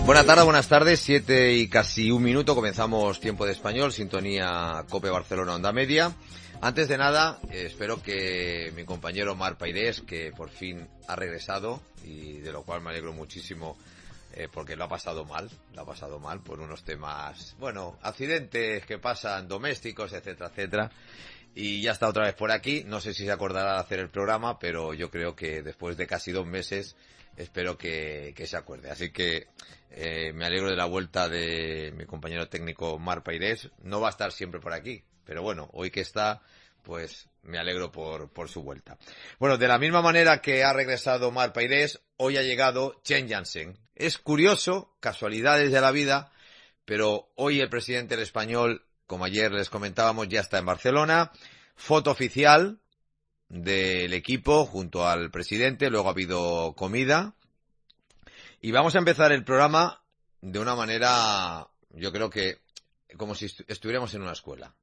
Buenas tardes, buenas tardes, 7 y casi un minuto, comenzamos Tiempo de Español, sintonía COPE Barcelona Onda Media. Antes de nada, espero que mi compañero Marc Pairés, que por fin ha regresado, y de lo cual me alegro muchísimo, porque lo ha pasado mal por unos temas, bueno, accidentes que pasan domésticos, etcétera, etcétera. Y ya está otra vez por aquí. No sé si se acordará de hacer el programa, pero yo creo que después de casi 2 meses espero que se acuerde. Así que me alegro de la vuelta de mi compañero técnico Marc Pairés. No va a estar siempre por aquí, pero bueno, hoy que está, pues me alegro por su vuelta. Bueno, de la misma manera que ha regresado Marc Pairés, hoy ha llegado Chen Jiansheng. Es curioso, casualidades de la vida, pero hoy el presidente del Español, como ayer les comentábamos, ya está en Barcelona. Foto oficial del equipo junto al presidente, luego ha habido comida. Y vamos a empezar el programa de una manera, yo creo que como si estuviéramos en una escuela.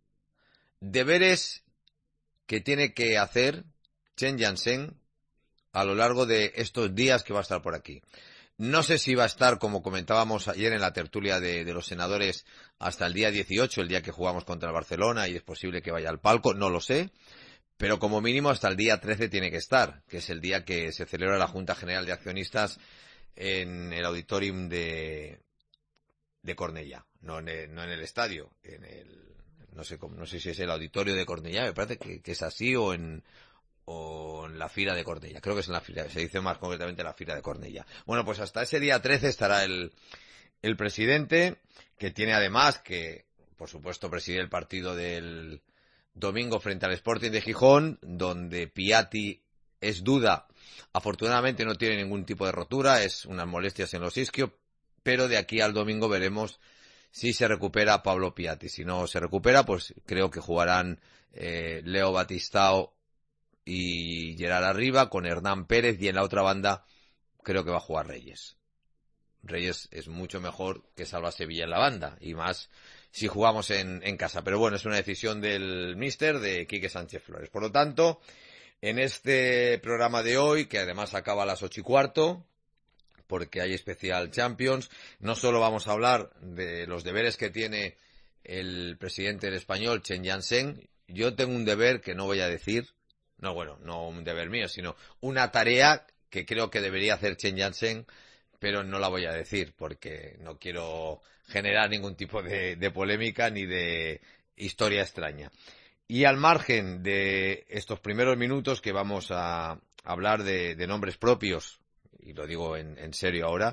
Deberes que tiene que hacer Chen Jiansheng a lo largo de estos días que va a estar por aquí. No sé si va a estar, como comentábamos ayer en la tertulia de los senadores, hasta el día 18, el día que jugamos contra el Barcelona, y es posible que vaya al palco, no lo sé, pero como mínimo hasta el día 13 tiene que estar, que es el día que se celebra la Junta General de Accionistas en el auditorium de Cornellà, no en el estadio, no sé si es el auditorio de Cornellà, me parece que es así, o en la Fira de Cornellà. Creo que es en la Fira, se dice más concretamente la Fira de Cornellà. Bueno, pues hasta ese día 13 estará el presidente, que tiene además que, por supuesto, presidir el partido del domingo frente al Sporting de Gijón, donde Piatti es duda. Afortunadamente no tiene ningún tipo de rotura, es unas molestias en los isquios, pero de aquí al domingo veremos si se recupera Pablo Piatti. Si no se recupera, pues creo que jugarán Leo Batistao y Gerard arriba con Hernán Pérez, y en la otra banda creo que va a jugar Reyes. Reyes es mucho mejor que Salva Sevilla en la banda, y más si jugamos en casa. Pero bueno, es una decisión del míster, de Quique Sánchez Flores. Por lo tanto, en este programa de hoy, que además acaba a las 8:15, porque hay especial Champions, no solo vamos a hablar de los deberes que tiene el presidente del Español, Chen Jiansheng. Yo tengo un deber que no voy a decir. No, bueno, no un deber mío, sino una tarea que creo que debería hacer Chen Jiansheng, pero no la voy a decir porque no quiero generar ningún tipo de polémica ni de historia extraña. Y al margen de estos primeros minutos que vamos a hablar de nombres propios, y lo digo en serio ahora,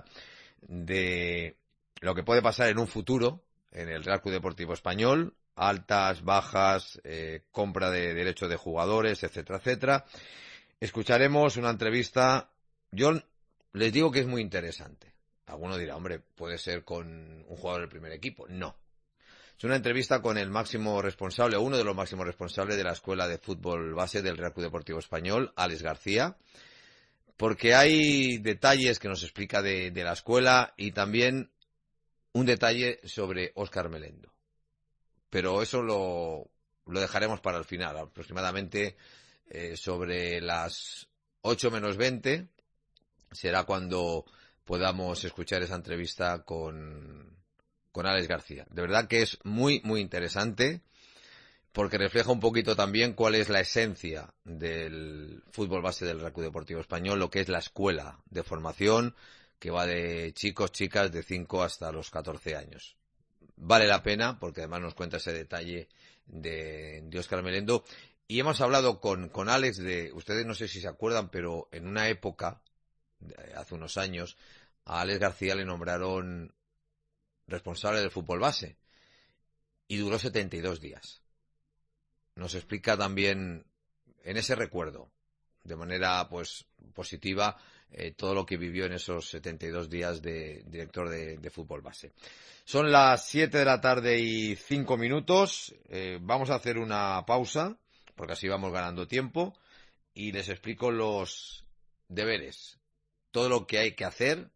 de lo que puede pasar en un futuro en el Real Club Deportivo Español, altas, bajas, compra de derechos de jugadores, etcétera, etcétera. Escucharemos una entrevista. Yo les digo que es muy interesante. Alguno dirá, hombre, puede ser con un jugador del primer equipo. No. Es una entrevista con el máximo responsable, o uno de los máximos responsables de la Escuela de Fútbol Base del Real Club Deportivo Español, Alex García, porque hay detalles que nos explica de la escuela, y también un detalle sobre Óscar Melendo. Pero eso lo dejaremos para el final, aproximadamente sobre las 8 menos 20 será cuando podamos escuchar esa entrevista con Alex García. De verdad que es muy, muy interesante, porque refleja un poquito también cuál es la esencia del fútbol base del Real Club Deportivo Español, lo que es la escuela de formación, que va de chicos, chicas, de 5 hasta los 14 años. Vale la pena, porque además nos cuenta ese detalle de Óscar Melendo. Y hemos hablado con Alex de, ustedes no sé si se acuerdan, pero en una época, hace unos años, a Alex García le nombraron responsable del fútbol base, y duró 72 días. Nos explica también en ese recuerdo, de manera pues positiva, todo lo que vivió en esos 72 días de director de fútbol base. Son las 7 de la tarde y 5 minutos. Vamos a hacer una pausa, porque así vamos ganando tiempo, y les explico los deberes, todo lo que hay que hacer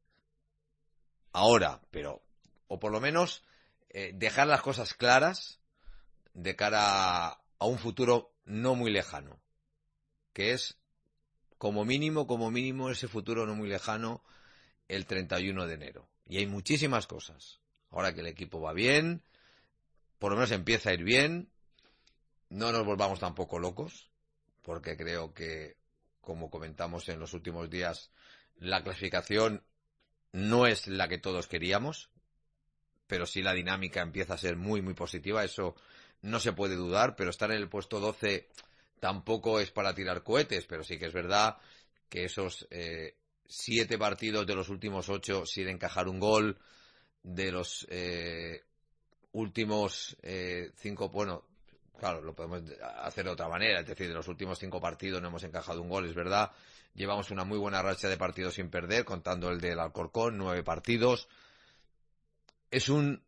ahora, pero, o por lo menos, dejar las cosas claras de cara a un futuro no muy lejano, que es como mínimo ese futuro no muy lejano, el 31 de enero. Y hay muchísimas cosas. Ahora que el equipo va bien, por lo menos empieza a ir bien, no nos volvamos tampoco locos, porque creo que, como comentamos en los últimos días, la clasificación no es la que todos queríamos, pero sí la dinámica empieza a ser muy, muy positiva, eso no se puede dudar, pero estar en el puesto 12 tampoco es para tirar cohetes, pero sí que es verdad que esos 7 partidos de los últimos 8 sin encajar un gol, de los últimos 5, bueno, claro, lo podemos hacer de otra manera, es decir, de los últimos 5 partidos no hemos encajado un gol, es verdad, llevamos una muy buena racha de partidos sin perder, contando el del Alcorcón, 9 partidos, es una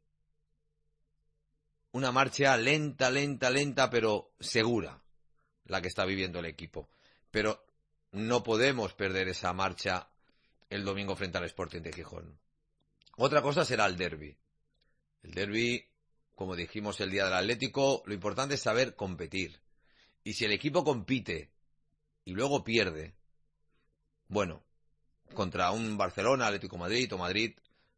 marcha lenta, pero segura, la que está viviendo el equipo, pero no podemos perder esa marcha el domingo frente al Sporting de Gijón. Otra cosa será el derbi. El derbi, como dijimos el día del Atlético, lo importante es saber competir. Y si el equipo compite y luego pierde, bueno, contra un Barcelona, Atlético Madrid o Madrid,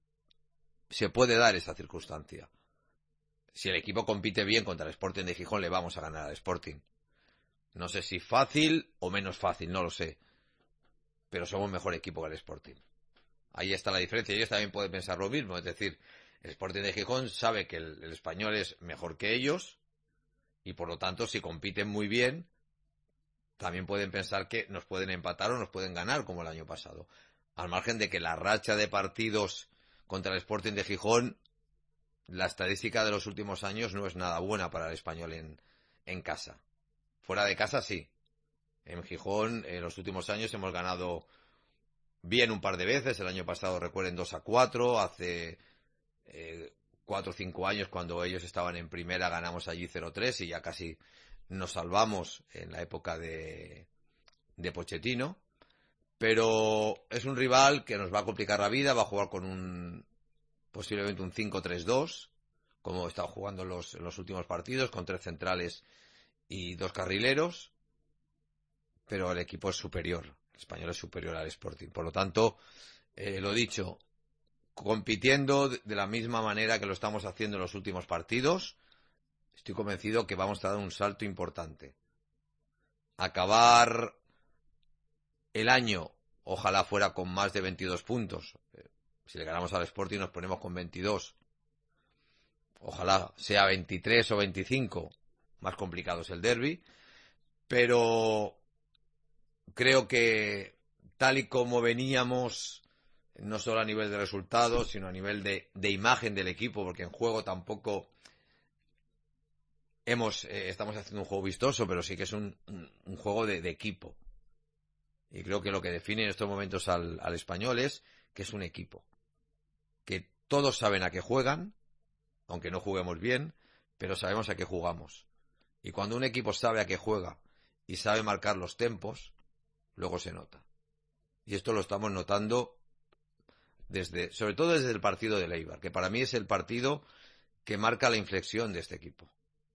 se puede dar esa circunstancia. Si el equipo compite bien contra el Sporting de Gijón, le vamos a ganar al Sporting. No sé si fácil o menos fácil, no lo sé. Pero somos mejor equipo que el Sporting. Ahí está la diferencia. Ellos también pueden pensar lo mismo. Es decir, el Sporting de Gijón sabe que el Español es mejor que ellos y por lo tanto, si compiten muy bien, también pueden pensar que nos pueden empatar o nos pueden ganar como el año pasado. Al margen de que la racha de partidos contra el Sporting de Gijón, la estadística de los últimos años no es nada buena para el Español en casa. Fuera de casa sí. En Gijón en los últimos años hemos ganado bien un par de veces. El año pasado recuerden 2-4. Hace 4 o 5 años cuando ellos estaban en primera ganamos allí 0-3 y ya casi nos salvamos en la época de Pochettino. Pero es un rival que nos va a complicar la vida. Va a jugar con posiblemente un 5-3-2 como está jugando en los últimos partidos, con 3 centrales y 2 carrileros, pero el equipo es superior, el Español es superior al Sporting, por lo tanto, lo dicho, compitiendo de la misma manera que lo estamos haciendo en los últimos partidos, estoy convencido que vamos a dar un salto importante. Acabar el año, ojalá fuera con más de 22 puntos, si le ganamos al Sporting nos ponemos con 22, ojalá sea 23 o 25, más complicado es el derbi, pero creo que tal y como veníamos, no solo a nivel de resultados, sino a nivel de imagen del equipo, porque en juego tampoco estamos haciendo un juego vistoso, pero sí que es un juego de equipo. Y creo que lo que define en estos momentos al Español es que es un equipo, que todos saben a qué juegan, aunque no juguemos bien, pero sabemos a qué jugamos. Y cuando un equipo sabe a qué juega y sabe marcar los tempos, luego se nota. Y esto lo estamos notando sobre todo desde el partido de Eibar, que para mí es el partido que marca la inflexión de este equipo.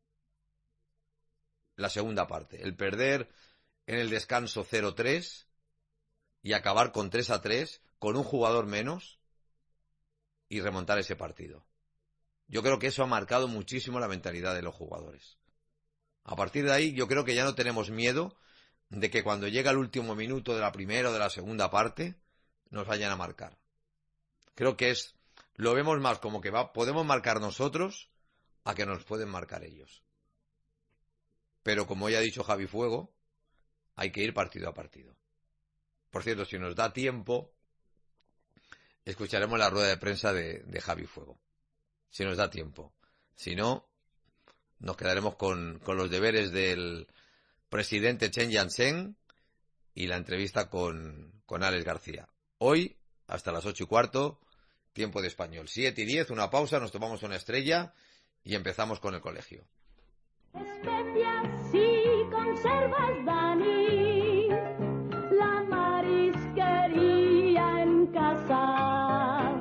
La segunda parte, el perder en el descanso 0-3 y acabar con 3-3 con un jugador menos y remontar ese partido. Yo creo que eso ha marcado muchísimo la mentalidad de los jugadores. A partir de ahí yo creo que ya no tenemos miedo de que cuando llega el último minuto de la primera o de la segunda parte nos vayan a marcar. Creo que lo vemos más como que podemos marcar nosotros a que nos pueden marcar ellos. Pero como ya ha dicho Javi Fuego, hay que ir partido a partido. Por cierto, si nos da tiempo, escucharemos la rueda de prensa de Javi Fuego. Si nos da tiempo. Si no, nos quedaremos con los deberes del presidente Chen Yansheng y la entrevista con Alex García. Hoy, hasta las 8:15, tiempo de español. 7:10, una pausa, nos tomamos una estrella y empezamos con el colegio. Especias si conservas, Dani, la marisquería en casa.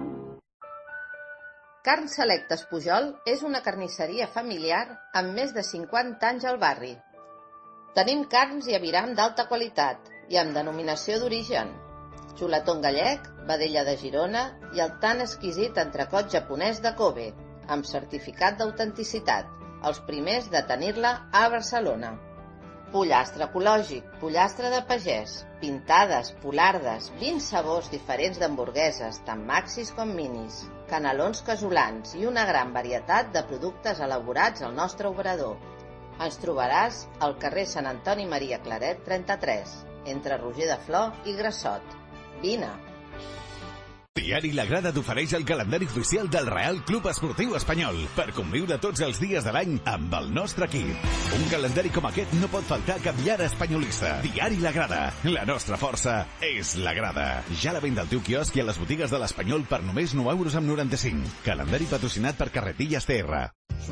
Carn Selectes Pujol és una carnisseria familiar amb més de 50 anys al barri. Tenim carns i aviram d'alta qualitat i amb denominació d'origen. xuletón gallec, vedella de Girona i el tan exquisit entrecot japonès de Kobe, amb certificat d'autenticitat, els primers de tenir-la a Barcelona. Pollastre ecològic, pollastre de pagès, pintades, polardes, 20 sabors diferents d'hamburgueses, tant maxis com minis, canelons casolans i una gran varietat de productes elaborats al nostre obrador. Ens trobaràs al carrer Sant Antoni Maria Claret 33, entre Roger de Flor i Grassot. Vine! Diari La Grada t'ofereix el calendari oficial del Real Club Esportiu Espanyol per conviure tots els dies de l'any amb el nostre equip. Un calendari com aquest no pot faltar a cap llar espanyolista. Diari La Grada. La nostra força és La Grada. Ja a la venda al teu quiosc i a les botigues de l'Espanyol per només 9,95 €. Calendari patrocinat per Carretillas TR.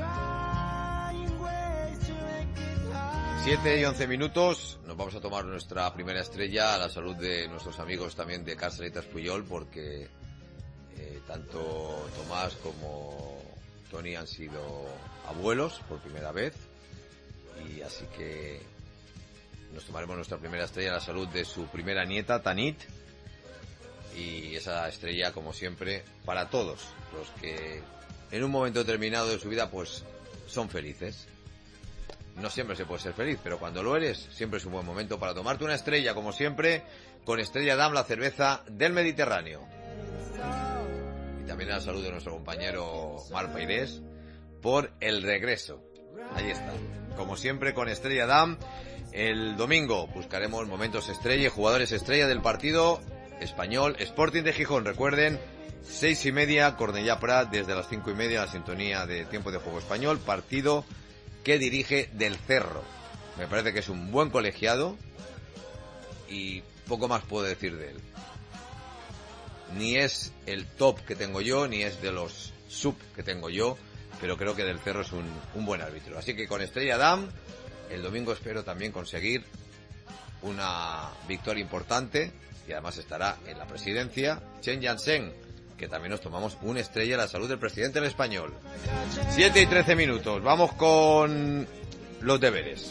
7 y 11 minutos, nos vamos a tomar nuestra primera estrella a la salud de nuestros amigos también de Carceletas Puyol, porque tanto Tomás como Tony han sido abuelos por primera vez, y así que nos tomaremos nuestra primera estrella a la salud de su primera nieta, Tanit, y esa estrella, como siempre, para todos los que en un momento determinado de su vida pues son felices. No siempre se puede ser feliz, pero cuando lo eres, siempre es un buen momento para tomarte una estrella, como siempre, con Estrella Damm, la cerveza del Mediterráneo. Y también a la salud de nuestro compañero Marc Pairés por el regreso. Ahí está. Como siempre, con Estrella Damm, el domingo buscaremos momentos estrella y jugadores estrella del partido español Sporting de Gijón. Recuerden, 6:30, Cornellà Prat, desde las 5:30, la sintonía de Tiempo de Juego Español, partido que dirige Del Cerro. Me parece que es un buen colegiado y poco más puedo decir de él. Ni es el top que tengo yo, ni es de los sub que tengo yo, pero creo que Del Cerro es un buen árbitro. Así que con Estrella Damm, el domingo espero también conseguir una victoria importante, y además estará en la presidencia Chen Yansheng, que también nos tomamos una estrella a la salud del presidente del Español. 7 y 13 minutos. Vamos con los deberes.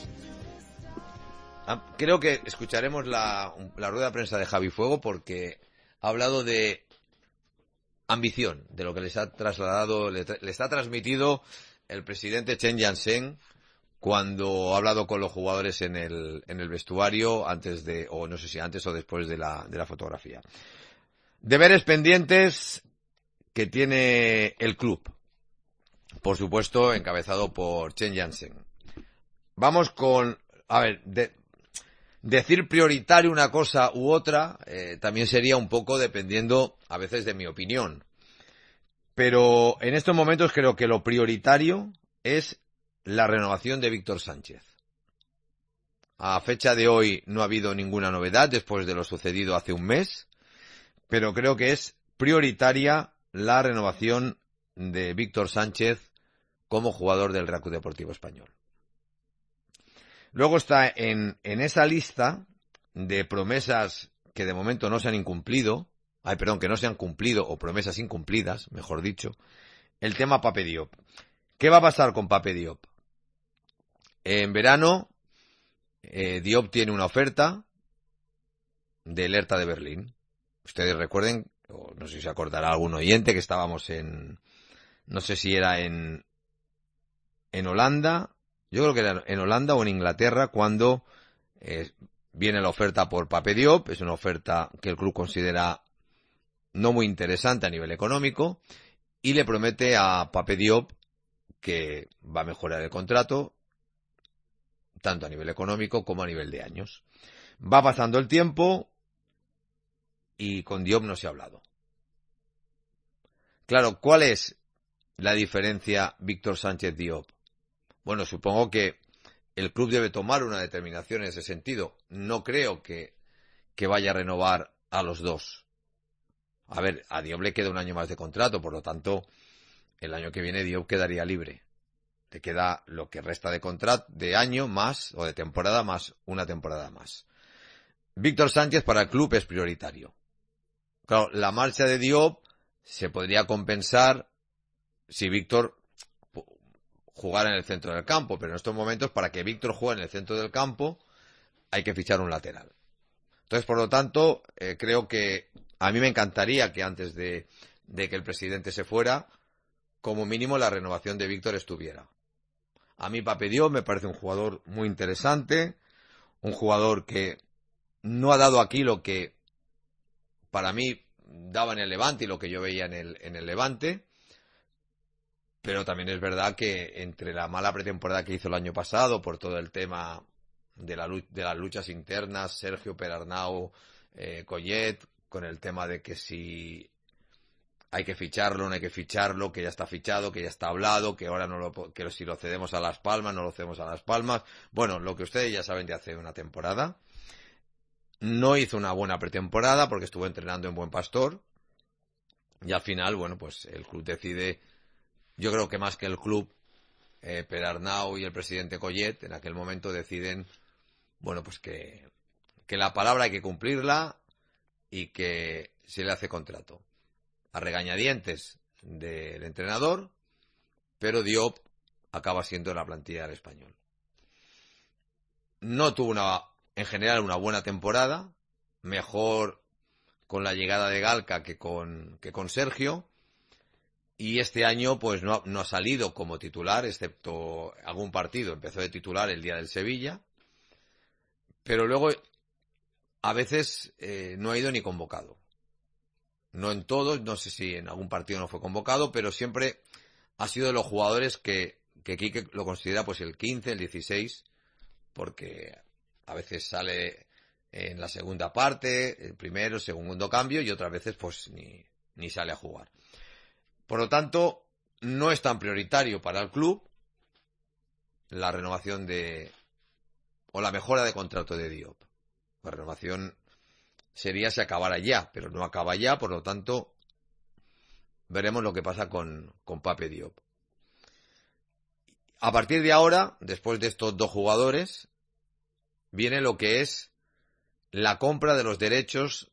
Creo que escucharemos la rueda de prensa de Javi Fuego, porque ha hablado de ambición, de lo que les ha trasladado, les ha transmitido el presidente Chen Yansheng cuando ha hablado con los jugadores en el vestuario antes de, o no sé si antes o después de la fotografía. Deberes pendientes que tiene el club, por supuesto encabezado por Chen Yansheng. Vamos con, a ver, decir prioritario una cosa u otra también sería un poco dependiendo a veces de mi opinión, pero en estos momentos creo que lo prioritario es la renovación de Víctor Sánchez. A fecha de hoy no ha habido ninguna novedad después de lo sucedido hace un mes, pero creo que es prioritaria la renovación de Víctor Sánchez como jugador del Real Club Deportivo Español. Luego está en esa lista de promesas que de momento no se han incumplido, que no se han cumplido, o promesas incumplidas, mejor dicho, el tema Pape Diop. ¿Qué va a pasar con Pape Diop? En verano, Diop tiene una oferta del Hertha de Berlín. Ustedes recuerden, o no sé si se acordará algún oyente, que estábamos no sé si era en Holanda, yo creo que era en Holanda o en Inglaterra, cuando viene la oferta por Pape Diop. Es una oferta que el club considera no muy interesante a nivel económico, y le promete a Pape Diop que va a mejorar el contrato, tanto a nivel económico como a nivel de años. Va pasando el tiempo y con Diop no se ha hablado. Claro, ¿cuál es la diferencia Víctor Sánchez-Diop? Bueno, supongo que el club debe tomar una determinación en ese sentido. No creo que vaya a renovar a los dos. A ver, a Diop le queda un año más de contrato, por lo tanto, el año que viene Diop quedaría libre. Le queda lo que resta de contrato, de año más, o de temporada más, una temporada más. Víctor Sánchez para el club es prioritario. Claro, la marcha de Diop se podría compensar si Víctor jugara en el centro del campo, pero en estos momentos, para que Víctor juegue en el centro del campo, hay que fichar un lateral. Entonces, por lo tanto, creo que a mí me encantaría que antes de que el presidente se fuera, como mínimo la renovación de Víctor estuviera. A mí Pape Diop me parece un jugador muy interesante, un jugador que no ha dado aquí lo que para mí daba en el Levante y lo que yo veía en el Levante, pero también es verdad que entre la mala pretemporada que hizo el año pasado por todo el tema de las luchas internas, Sergio Perarnau, Collet, con el tema de que si hay que ficharlo, no hay que ficharlo, que ya está fichado, que ya está hablado, que ahora que si lo cedemos a Las Palmas, no lo cedemos a Las Palmas. Bueno, lo que ustedes ya saben de hace una temporada. No hizo una buena pretemporada porque estuvo entrenando en Buen Pastor. Y al final, bueno, pues el club decide, yo creo que más que el club, Perarnau y el presidente Collet, en aquel momento deciden, bueno, pues que la palabra hay que cumplirla y que se le hace contrato. A regañadientes del entrenador, pero Diop acaba siendo la plantilla del Español. No tuvo en general una buena temporada, mejor con la llegada de Galca que con Sergio, y este año pues no ha salido como titular, excepto algún partido. Empezó de titular el día del Sevilla, pero luego a veces no ha ido ni convocado. No en todos, no sé si en algún partido no fue convocado, pero siempre ha sido de los jugadores que Quique lo considera pues el 15, el 16, porque a veces sale en la segunda parte, el primero, segundo cambio, y otras veces pues ni sale a jugar. Por lo tanto, no es tan prioritario para el club la renovación o la mejora de contrato de Diop. La renovación sería si acabara ya, pero no acaba ya, por lo tanto, veremos lo que pasa con Pape Diop. A partir de ahora, después de estos dos jugadores, viene lo que es la compra de los derechos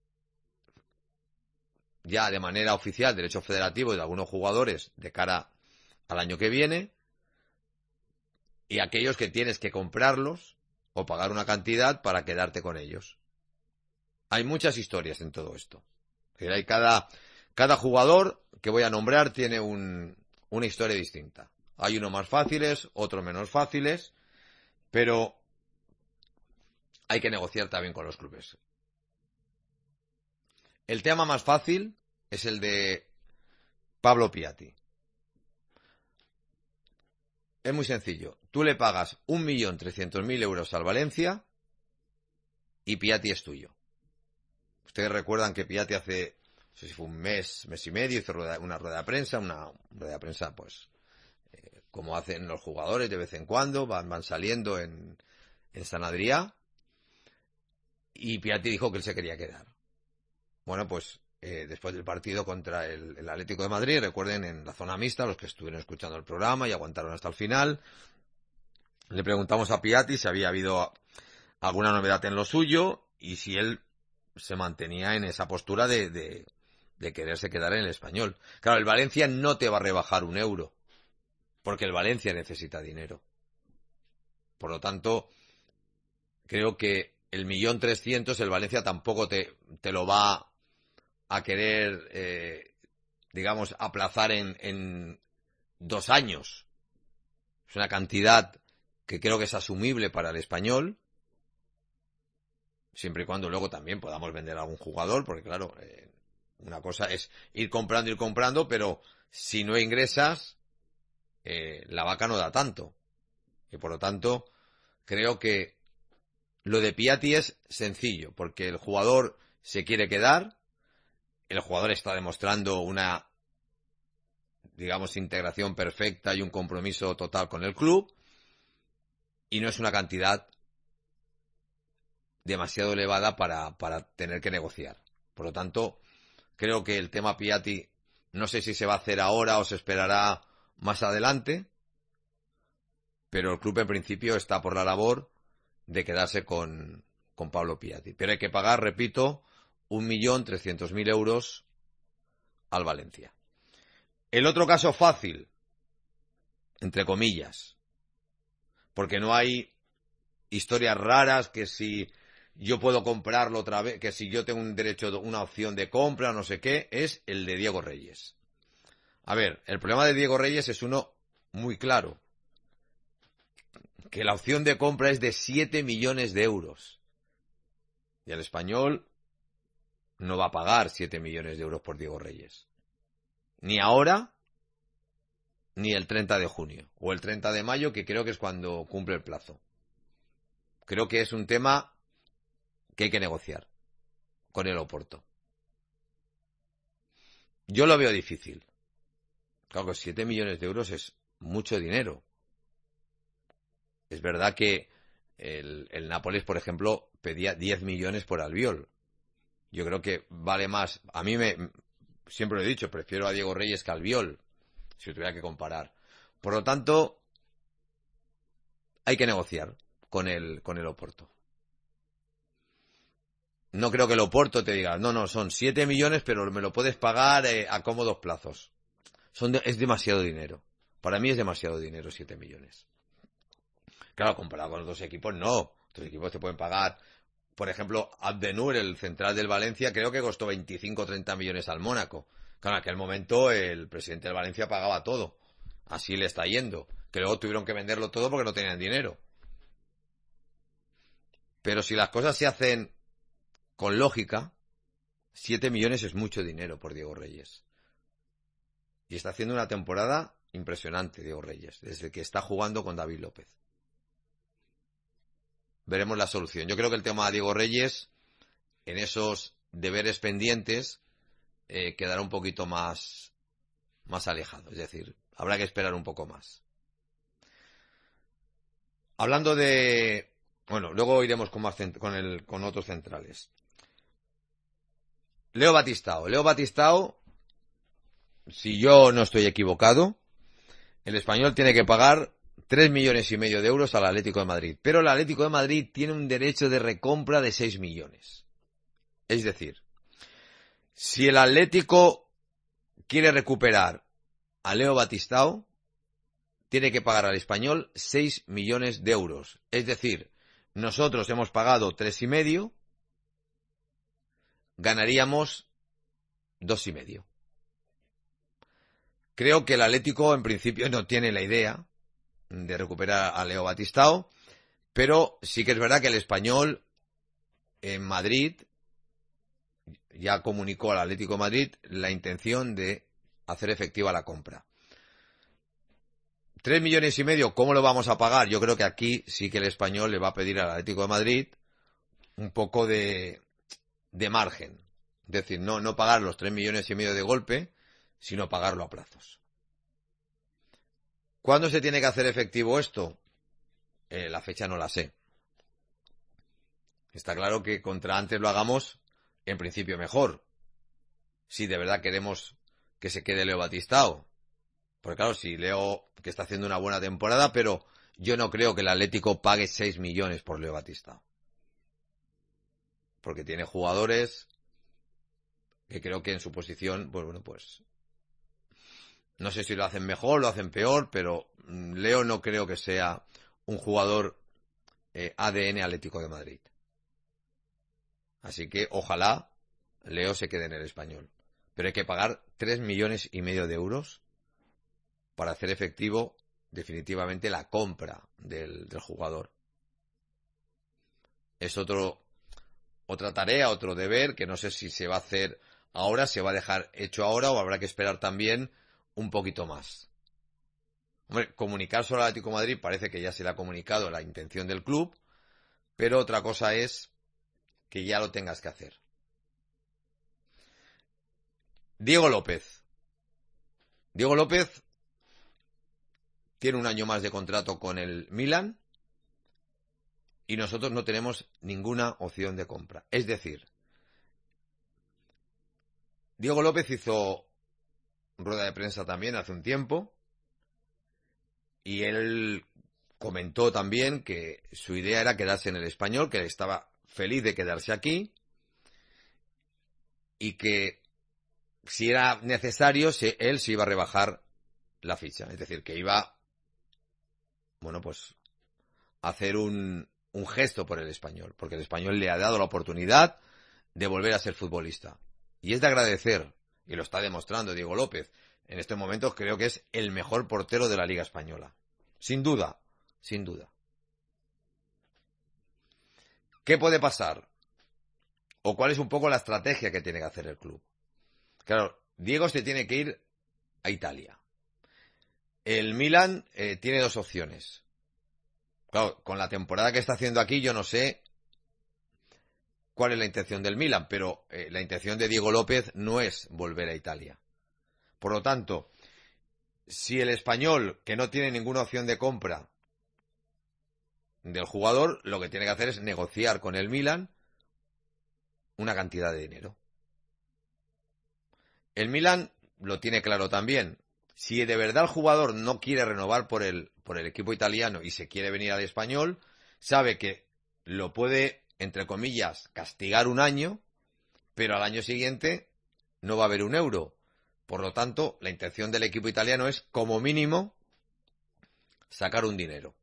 ya de manera oficial, derecho federativo de algunos jugadores de cara al año que viene, y aquellos que tienes que comprarlos o pagar una cantidad para quedarte con ellos. Hay muchas historias en todo esto. Hay cada jugador que voy a nombrar tiene una historia distinta. Hay unos más fáciles, otros menos fáciles, pero hay que negociar también con los clubes. El tema más fácil es el de Pablo Piatti. Es muy sencillo. Tú le pagas 1.300.000 euros al Valencia y Piatti es tuyo. Ustedes recuerdan que Piatti hace, no sé si fue un mes y medio, hizo una rueda de prensa, pues, como hacen los jugadores de vez en cuando, van saliendo en San Adrià, y Piatti dijo que él se quería quedar. Bueno, pues, después del partido contra el Atlético de Madrid, recuerden, en la zona mixta, los que estuvieron escuchando el programa y aguantaron hasta el final, le preguntamos a Piatti si había habido alguna novedad en lo suyo y si él se mantenía en esa postura de quererse quedar en el Español. Claro, el Valencia no te va a rebajar un euro, porque el Valencia necesita dinero. Por lo tanto, creo que el 1.300.000 el Valencia tampoco te lo va a querer, digamos, aplazar en 2 años. Es una cantidad que creo que es asumible para el Español, siempre y cuando luego también podamos vender a algún jugador, porque claro, una cosa es ir comprando, pero si no ingresas, la vaca no da tanto. Y por lo tanto, creo que lo de Piatti es sencillo, porque el jugador se quiere quedar, el jugador está demostrando una, digamos, integración perfecta y un compromiso total con el club, y no es una cantidad demasiado elevada para tener que negociar. Por lo tanto, creo que el tema Piatti, no sé si se va a hacer ahora o se esperará más adelante, pero el club en principio está por la labor de quedarse con Pablo Piatti. Pero hay que pagar, repito, 1.300.000 euros al Valencia. El otro caso fácil, entre comillas, porque no hay historias raras que si yo puedo comprarlo otra vez, que si yo tengo un derecho, una opción de compra, no sé qué, es el de Diego Reyes. A ver, el problema de Diego Reyes es uno muy claro, que la opción de compra es de 7 millones de euros. Y el Español no va a pagar 7 millones de euros por Diego Reyes. Ni ahora, ni el 30 de junio, o el 30 de mayo, que creo que es cuando cumple el plazo. Creo que es un tema que hay que negociar con el Oporto. Yo lo veo difícil. Claro que 7 millones de euros es mucho dinero. Es verdad que el Nápoles, por ejemplo, pedía 10 millones por Albiol. Yo creo que vale más. A mí siempre lo he dicho, prefiero a Diego Reyes que a Albiol, si tuviera que comparar. Por lo tanto, hay que negociar con el Oporto. No creo que el Oporto te diga, no, son 7 millones, pero me lo puedes pagar a cómodos plazos. Es demasiado dinero. Para mí es demasiado dinero 7 millones. Claro, comparado con otros equipos, no. Otros equipos te pueden pagar. Por ejemplo, Abdenur, el central del Valencia, creo que costó 25 o 30 millones al Mónaco. Claro, en aquel momento el presidente del Valencia pagaba todo. Así le está yendo. Que luego tuvieron que venderlo todo porque no tenían dinero. Pero si las cosas se hacen con lógica, 7 millones es mucho dinero por Diego Reyes. Y está haciendo una temporada impresionante, Diego Reyes, desde que está jugando con David López. Veremos la solución. Yo creo que el tema de Diego Reyes, en esos deberes pendientes, quedará un poquito más alejado. Es decir, habrá que esperar un poco más. Hablando de... Bueno, luego iremos con otros centrales. Leo Batistao, si yo no estoy equivocado, el Español tiene que pagar 3 millones y medio de euros al Atlético de Madrid. Pero el Atlético de Madrid tiene un derecho de recompra de 6 millones. Es decir, si el Atlético quiere recuperar a Leo Batistao, tiene que pagar al Español 6 millones de euros. Es decir, nosotros hemos pagado 3,5, ganaríamos 2,5. Creo que el Atlético en principio no tiene la idea de recuperar a Leo Batistao, pero sí que es verdad que el Español en Madrid ya comunicó al Atlético de Madrid la intención de hacer efectiva la compra. 3 millones y medio, ¿cómo lo vamos a pagar? Yo creo que aquí sí que el Español le va a pedir al Atlético de Madrid un poco de margen. Es decir, no pagar los 3 millones y medio de golpe, sino pagarlo a plazos. ¿Cuándo se tiene que hacer efectivo esto? La fecha no la sé. Está claro que contra antes lo hagamos, en principio mejor. Si de verdad queremos que se quede Leo Batistao. Porque claro, si Leo, que está haciendo una buena temporada, pero yo no creo que el Atlético pague 6 millones por Leo Batistao. Porque tiene jugadores que creo que en su posición, pues no sé si lo hacen mejor, lo hacen peor, pero Leo no creo que sea un jugador ADN Atlético de Madrid. Así que ojalá Leo se quede en el Español. Pero hay que pagar 3 millones y medio de euros para hacer efectivo definitivamente la compra del jugador. Es otra tarea, otro deber, que no sé si se va a hacer ahora, se va a dejar hecho ahora o habrá que esperar también un poquito más. Hombre, comunicar sobre el Atlético de Madrid parece que ya se le ha comunicado la intención del club, pero otra cosa es que ya lo tengas que hacer. Diego López tiene un año más de contrato con el Milan y nosotros no tenemos ninguna opción de compra. Es decir, Diego López hizo rueda de prensa también hace un tiempo y él comentó también que su idea era quedarse en el Español, que estaba feliz de quedarse aquí y que si era necesario él se iba a rebajar la ficha, es decir, que iba a hacer un un gesto por el Español, porque el Español le ha dado la oportunidad de volver a ser futbolista. Y es de agradecer, y lo está demostrando Diego López. En estos momentos creo que es el mejor portero de la Liga Española. Sin duda, sin duda. ¿Qué puede pasar? ¿O cuál es un poco la estrategia que tiene que hacer el club? Claro, Diego se tiene que ir a Italia. El Milan tiene dos opciones. Claro, con la temporada que está haciendo aquí yo no sé cuál es la intención del Milan, pero la intención de Diego López no es volver a Italia. Por lo tanto, si el Español, que no tiene ninguna opción de compra del jugador, lo que tiene que hacer es negociar con el Milan una cantidad de dinero. El Milan lo tiene claro también. Si de verdad el jugador no quiere renovar por el equipo italiano y se quiere venir al Español, sabe que lo puede, entre comillas, castigar un año, pero al año siguiente no va a haber un euro. Por lo tanto, la intención del equipo italiano es, como mínimo, sacar un dinero.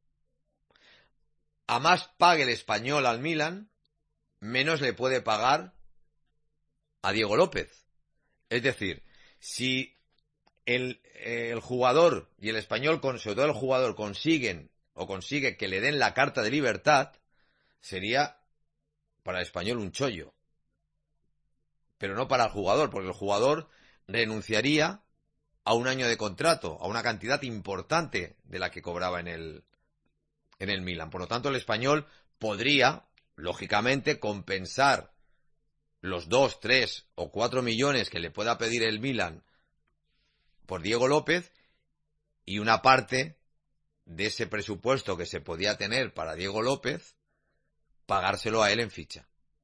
A más pague el Español al Milan, menos le puede pagar a Diego López. Es decir, si el jugador y el Español, sobre todo el jugador, consigue que le den la carta de libertad, sería para el Español un chollo. Pero no para el jugador, porque el jugador renunciaría a un año de contrato, a una cantidad importante de la que cobraba en el Milan. Por lo tanto, el Español podría, lógicamente, compensar los 2, 3 o 4 millones que le pueda pedir el Milan por Diego López, y una parte de ese presupuesto que se podía tener para Diego López, pagárselo a él en ficha.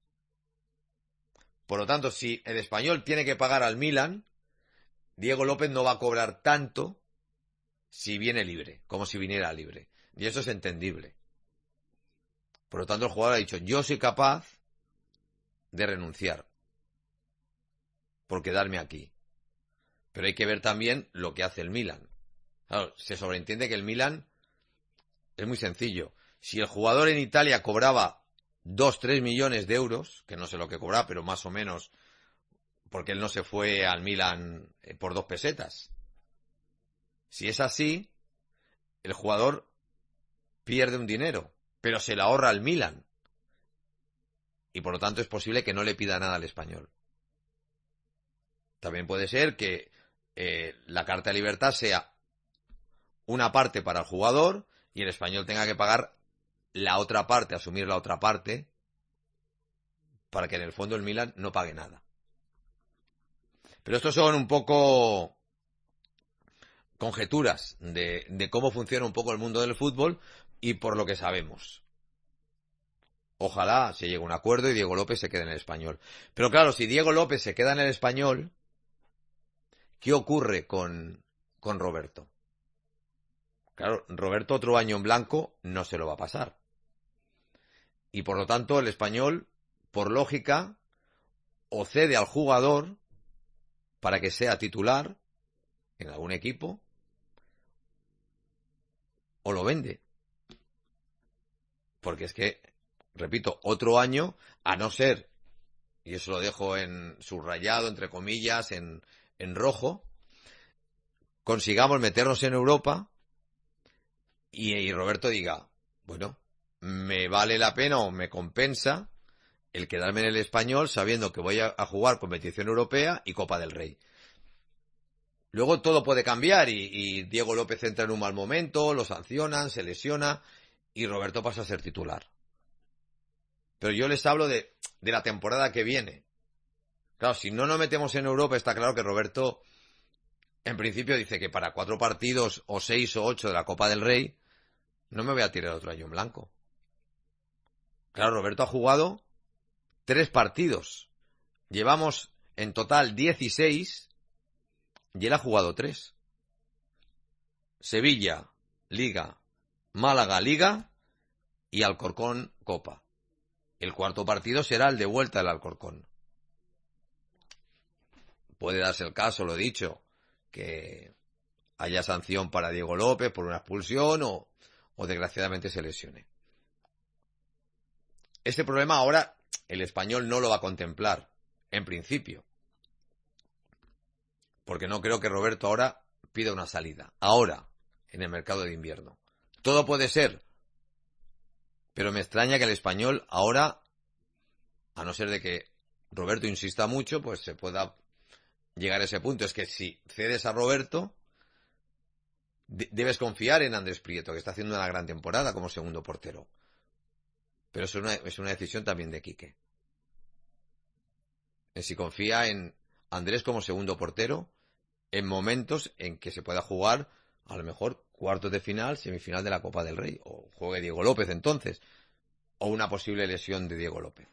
Por lo tanto, si el Español tiene que pagar al Milan, Diego López no va a cobrar tanto si viene libre, como si viniera libre. Y eso es entendible. Por lo tanto, el jugador ha dicho, yo soy capaz de renunciar por quedarme aquí. Pero hay que ver también lo que hace el Milan. Claro, se sobreentiende que el Milan es muy sencillo. Si el jugador en Italia cobraba 2-3 millones de euros, que no sé lo que cobraba, pero más o menos, porque él no se fue al Milan por 2 pesetas. Si es así, el jugador pierde un dinero, pero se le ahorra al Milan. Y por lo tanto es posible que no le pida nada al Español. También puede ser que la carta de libertad sea una parte para el jugador y el Español tenga que pagar la otra parte, asumir la otra parte, para que en el fondo el Milan no pague nada. Pero estos son un poco conjeturas de cómo funciona un poco el mundo del fútbol y por lo que sabemos. Ojalá se llegue a un acuerdo y Diego López se quede en el Español. Pero claro, si Diego López se queda en el Español, ¿qué ocurre con Roberto? Claro, Roberto otro año en blanco no se lo va a pasar. Y por lo tanto el Español, por lógica, o cede al jugador para que sea titular en algún equipo, o lo vende. Porque es que, repito, otro año, a no ser, y eso lo dejo en subrayado, entre comillas, en rojo, consigamos meternos en Europa y Roberto diga, bueno, me vale la pena o me compensa el quedarme en el Español sabiendo que voy a jugar competición europea y Copa del Rey. Luego todo puede cambiar y Diego López entra en un mal momento, lo sancionan, se lesiona y Roberto pasa a ser titular. Pero yo les hablo de la temporada que viene. Claro, si no nos metemos en Europa, está claro que Roberto, en principio, dice que para 4 partidos, o 6 o 8 de la Copa del Rey, no me voy a tirar otro año en blanco. Claro, Roberto ha jugado 3 partidos. Llevamos en total 16 y él ha jugado 3. Sevilla, Liga, Málaga, Liga y Alcorcón, Copa. El 4º partido será el de vuelta del Alcorcón. Puede darse el caso, lo he dicho, que haya sanción para Diego López por una expulsión o desgraciadamente se lesione. Este problema ahora el Español no lo va a contemplar, en principio. Porque no creo que Roberto ahora pida una salida. Ahora, en el mercado de invierno. Todo puede ser. Pero me extraña que el Español ahora, a no ser de que Roberto insista mucho, pues se pueda llegar a ese punto. Es que si cedes a Roberto, debes confiar en Andrés Prieto, que está haciendo una gran temporada como segundo portero. Pero eso es una decisión también de Quique. Si confía en Andrés como segundo portero en momentos en que se pueda jugar a lo mejor cuartos de final, semifinal de la Copa del Rey, o juegue Diego López entonces, o una posible lesión de Diego López.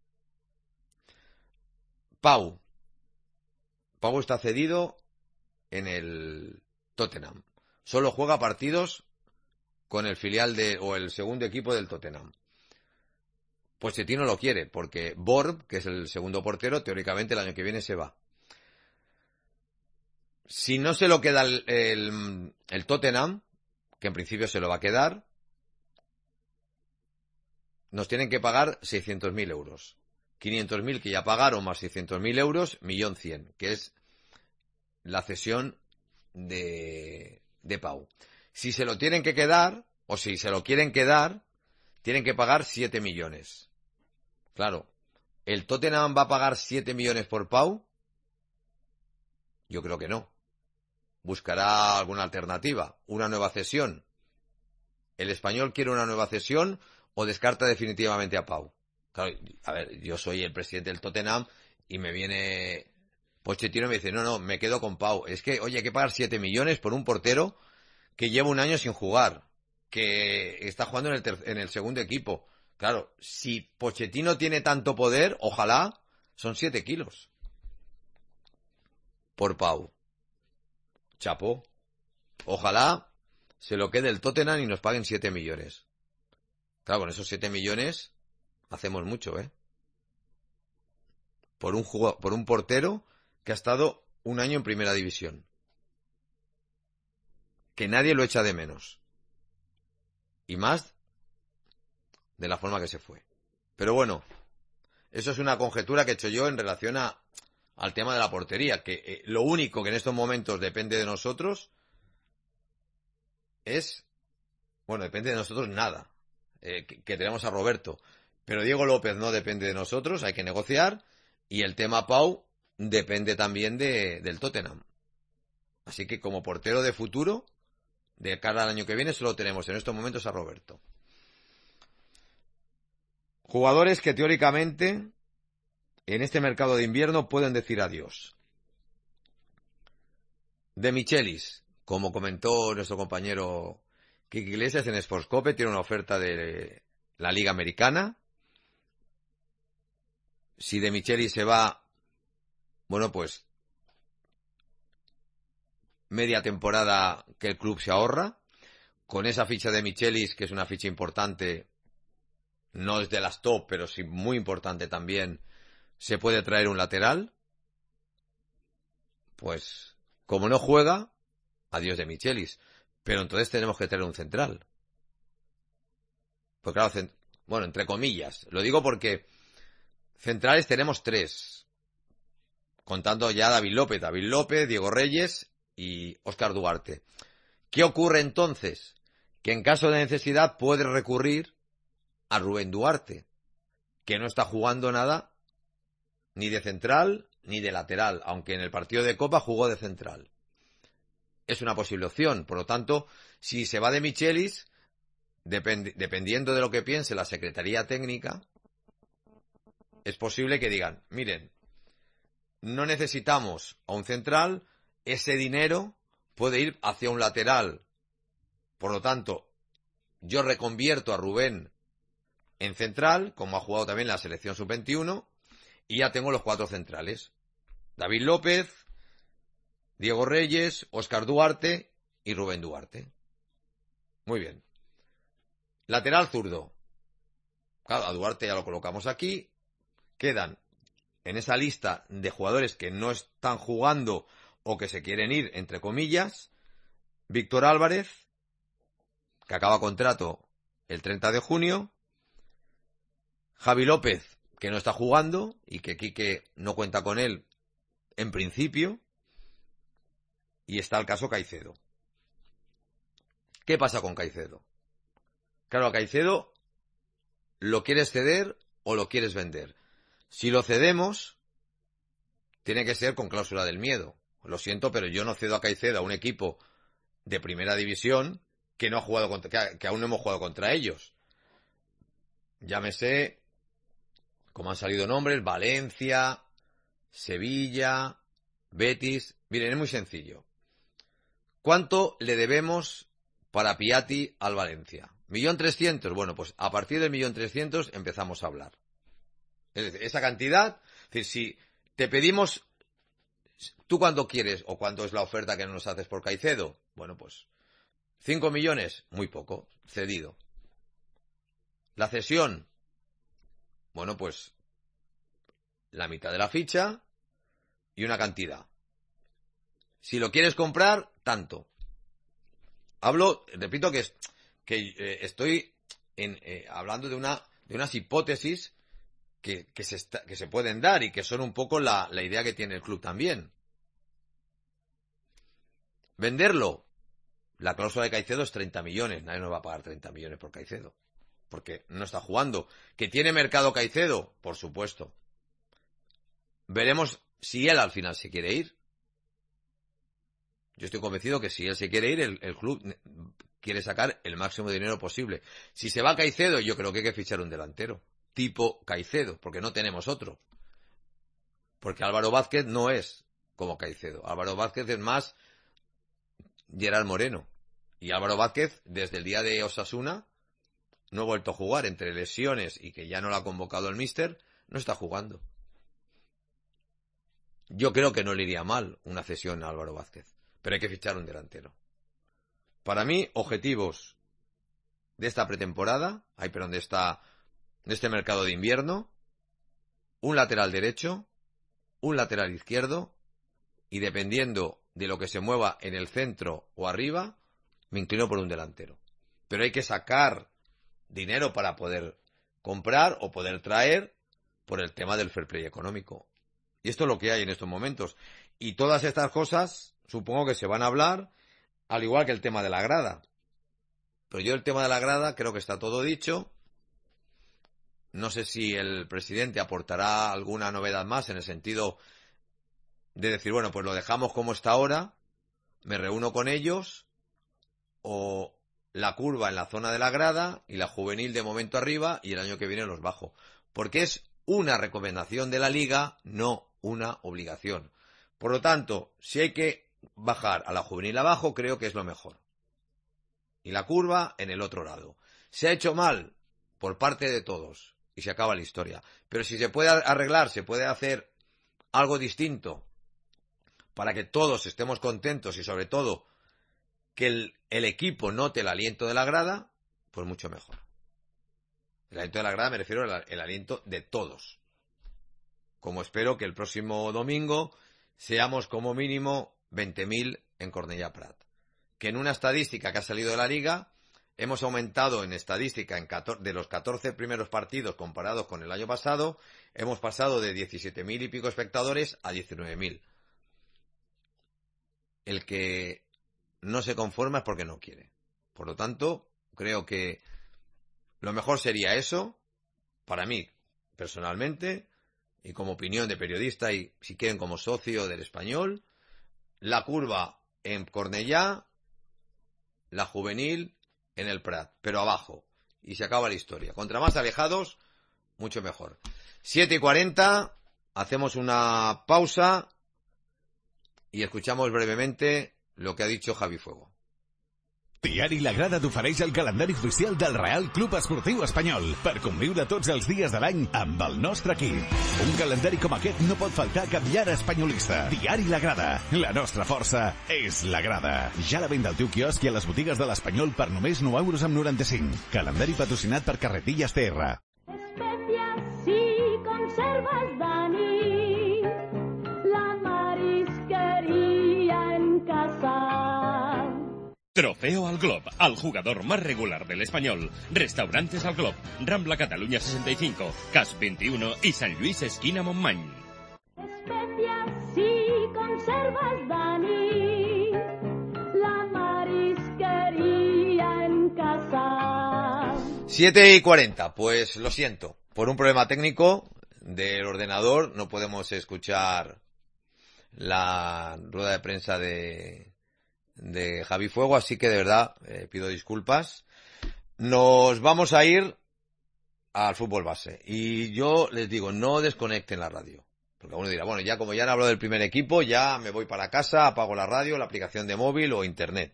Pau está cedido en el Tottenham. Solo juega partidos con el filial o el segundo equipo del Tottenham. Pochettino lo quiere, porque Borb, que es el segundo portero, teóricamente el año que viene se va. Si no se lo queda el Tottenham, que en principio se lo va a quedar, nos tienen que pagar 600.000 euros. 500.000 que ya pagaron más 600.000 euros, 1.100.000, que es la cesión de Pau. Si se lo tienen que quedar, o si se lo quieren quedar, tienen que pagar 7 millones. Claro, ¿el Tottenham va a pagar 7 millones por Pau? Yo creo que no. Buscará alguna alternativa, una nueva cesión. ¿El Español quiere una nueva cesión o descarta definitivamente a Pau? Claro, a ver, yo soy el presidente del Tottenham y me viene Pochettino y me dice, no, me quedo con Pau. Es que, oye, hay que pagar 7 millones por un portero que lleva un año sin jugar, que está jugando en el segundo equipo. Claro, si Pochettino tiene tanto poder, ojalá, son 7 kilos por Pau. Chapó. Ojalá se lo quede el Tottenham y nos paguen 7 millones. Claro, con esos 7 millones hacemos mucho, ¿eh? Por un portero que ha estado un año en primera división. Que nadie lo echa de menos. Y más de la forma que se fue. Pero bueno, eso es una conjetura que he hecho yo en relación al tema de la portería, que lo único que en estos momentos depende de nosotros depende de nosotros nada, que tenemos a Roberto, pero Diego López no depende de nosotros, hay que negociar, y el tema Pau depende también del Tottenham. Así que como portero de futuro, de cara al año que viene, solo tenemos en estos momentos a Roberto. Jugadores que teóricamente en este mercado de invierno pueden decir adiós. De Michelis, como comentó nuestro compañero Quique Iglesias en Sportscope, tiene una oferta de la Liga Americana. Si De Michelis se va, bueno, pues media temporada que el club se ahorra. Con esa ficha de Michelis, que es una ficha importante, no es de las top, pero sí muy importante también, se puede traer un lateral. Pues, como no juega, adiós De Michelis. Pero entonces tenemos que traer un central. Pues claro, entre comillas. Lo digo porque centrales tenemos 3. Contando ya David López, Diego Reyes y Óscar Duarte. ¿Qué ocurre entonces? Que en caso de necesidad puede recurrir a Rubén Duarte, que no está jugando nada ni de central ni de lateral, aunque en el partido de Copa jugó de central. Es una posible opción. Por lo tanto, si se va De Michelis, dependiendo de lo que piense la Secretaría Técnica, es posible que digan, miren, no necesitamos a un central, ese dinero puede ir hacia un lateral. Por lo tanto, yo reconvierto a Rubén en central, como ha jugado también la selección sub-21, y ya tengo los 4 centrales. David López, Diego Reyes, Óscar Duarte y Rubén Duarte. Muy bien. Lateral zurdo. Claro, a Duarte ya lo colocamos aquí. Quedan en esa lista de jugadores que no están jugando o que se quieren ir, entre comillas, Víctor Álvarez, que acaba contrato el 30 de junio, Javi López, que no está jugando y que Quique no cuenta con él en principio. Y está el caso Caicedo. ¿Qué pasa con Caicedo? Claro, a Caicedo lo quieres ceder o lo quieres vender. Si lo cedemos, tiene que ser con cláusula del miedo. Lo siento, pero yo no cedo a Caicedo a un equipo de primera división que no ha jugado contra, que aún no hemos jugado contra ellos. Llámese, como han salido nombres, Valencia, Sevilla, Betis. Miren, es muy sencillo. ¿Cuánto le debemos para Piatti al Valencia? ¿1.300.000? Bueno, pues a partir del 1.300.000 empezamos a hablar. Es decir, esa cantidad, es decir, si te pedimos, ¿tú cuánto quieres o cuánto es la oferta que nos haces por Caicedo? Bueno, pues 5 millones, muy poco, cedido. La cesión, bueno, pues la mitad de la ficha y una cantidad. Si lo quieres comprar, tanto. Hablo, repito que estoy hablando de unas hipótesis que se pueden dar y que son un poco la idea que tiene el club también. Venderlo. La cláusula de Caicedo es 30 millones. Nadie nos va a pagar 30 millones por Caicedo. Porque no está jugando. ¿Que tiene mercado Caicedo? Por supuesto. Veremos si él al final se quiere ir. Yo estoy convencido que si él se quiere ir, el club quiere sacar el máximo de dinero posible. Si se va Caicedo, yo creo que hay que fichar un delantero. Tipo Caicedo, porque no tenemos otro. Porque Álvaro Vázquez no es como Caicedo. Álvaro Vázquez es más Gerard Moreno. Y Álvaro Vázquez, desde el día de Osasuna, no ha vuelto a jugar. Entre lesiones y que ya no lo ha convocado el míster, no está jugando. Yo creo que no le iría mal una cesión a Álvaro Vázquez. Pero hay que fichar un delantero. Para mí, objetivos de esta pretemporada, de este mercado de invierno, un lateral derecho, un lateral izquierdo, y dependiendo de lo que se mueva en el centro o arriba, me inclino por un delantero. Pero hay que sacar dinero para poder comprar o poder traer por el tema del fair play económico. Y esto es lo que hay en estos momentos. Y todas estas cosas supongo que se van a hablar, al igual que el tema de la grada. Pero yo el tema de la grada creo que está todo dicho. No sé si el presidente aportará alguna novedad más en el sentido de decir, bueno, pues lo dejamos como está ahora, me reúno con ellos, o la curva en la zona de la grada y la juvenil de momento arriba y el año que viene los bajo. Porque es una recomendación de la liga, no una obligación. Por lo tanto, si hay que bajar a la juvenil abajo, creo que es lo mejor. Y la curva en el otro lado. Se ha hecho mal por parte de todos y se acaba la historia. Pero si se puede arreglar, se puede hacer algo distinto para que todos estemos contentos y sobre todo que el equipo note el aliento de la grada, pues mucho mejor. El aliento de la grada me refiero al aliento de todos. Como espero que el próximo domingo seamos como mínimo 20.000 en Cornellà Prat. Que en una estadística que ha salido de la liga, hemos aumentado en estadística de los 14 primeros partidos comparados con el año pasado, hemos pasado de 17.000 y pico espectadores a 19.000. El que no se conforma es porque no quiere. Por lo tanto, creo que lo mejor sería eso, para mí, personalmente, y como opinión de periodista y si quieren como socio del Español, la curva en Cornellà, la juvenil en el Prat, pero abajo, y se acaba la historia. Contra más alejados, mucho mejor. 7:40, hacemos una pausa y escuchamos brevemente lo que ha dicho Javi Fuego. Diari La Grada t'ofereix el calendari oficial del Real Club Esportiu Espanyol per conviure tots els dies de l'any amb el nostre equip. Un calendari com aquest no pot faltar a cap llar espanyolista. Diari La Grada. La nostra força és la grada. Ja a la venda al teu quiosc i a les botigues de l'Espanyol per només 9,95 €. Calendari patrocinat per Carretillas TR. Especias y conservas, Dani, la marisquería en casa. Trofeo al Glob, al jugador más regular del Español. Restaurantes al Glob, Rambla Cataluña 65, CAS 21 y San Luis esquina Montmany. Especias y conservas, Dani, la marisquería en casa. 7:40, pues lo siento, por un problema técnico del ordenador no podemos escuchar la rueda de prensa de Javi Fuego, así que de verdad pido disculpas. Nos vamos a ir al fútbol base y yo les digo, no desconecten la radio, porque uno dirá, bueno, ya como ya han hablado del primer equipo, ya me voy para casa, apago la radio, la aplicación de móvil o internet.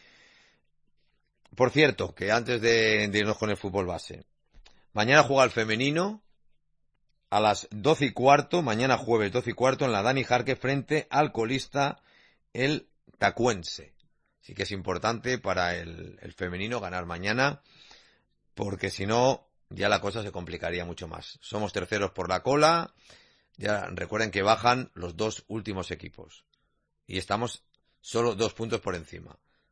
Por cierto, que antes de irnos con el fútbol base, mañana juega el femenino a las 12:15, mañana jueves 12:15 en la Dani Jarque frente al colista el Tacuense. Sí que es importante para el femenino ganar mañana, porque si no, ya la cosa se complicaría mucho más. Somos terceros por la cola, ya recuerden que bajan los dos últimos equipos. Y estamos solo 2 puntos por encima.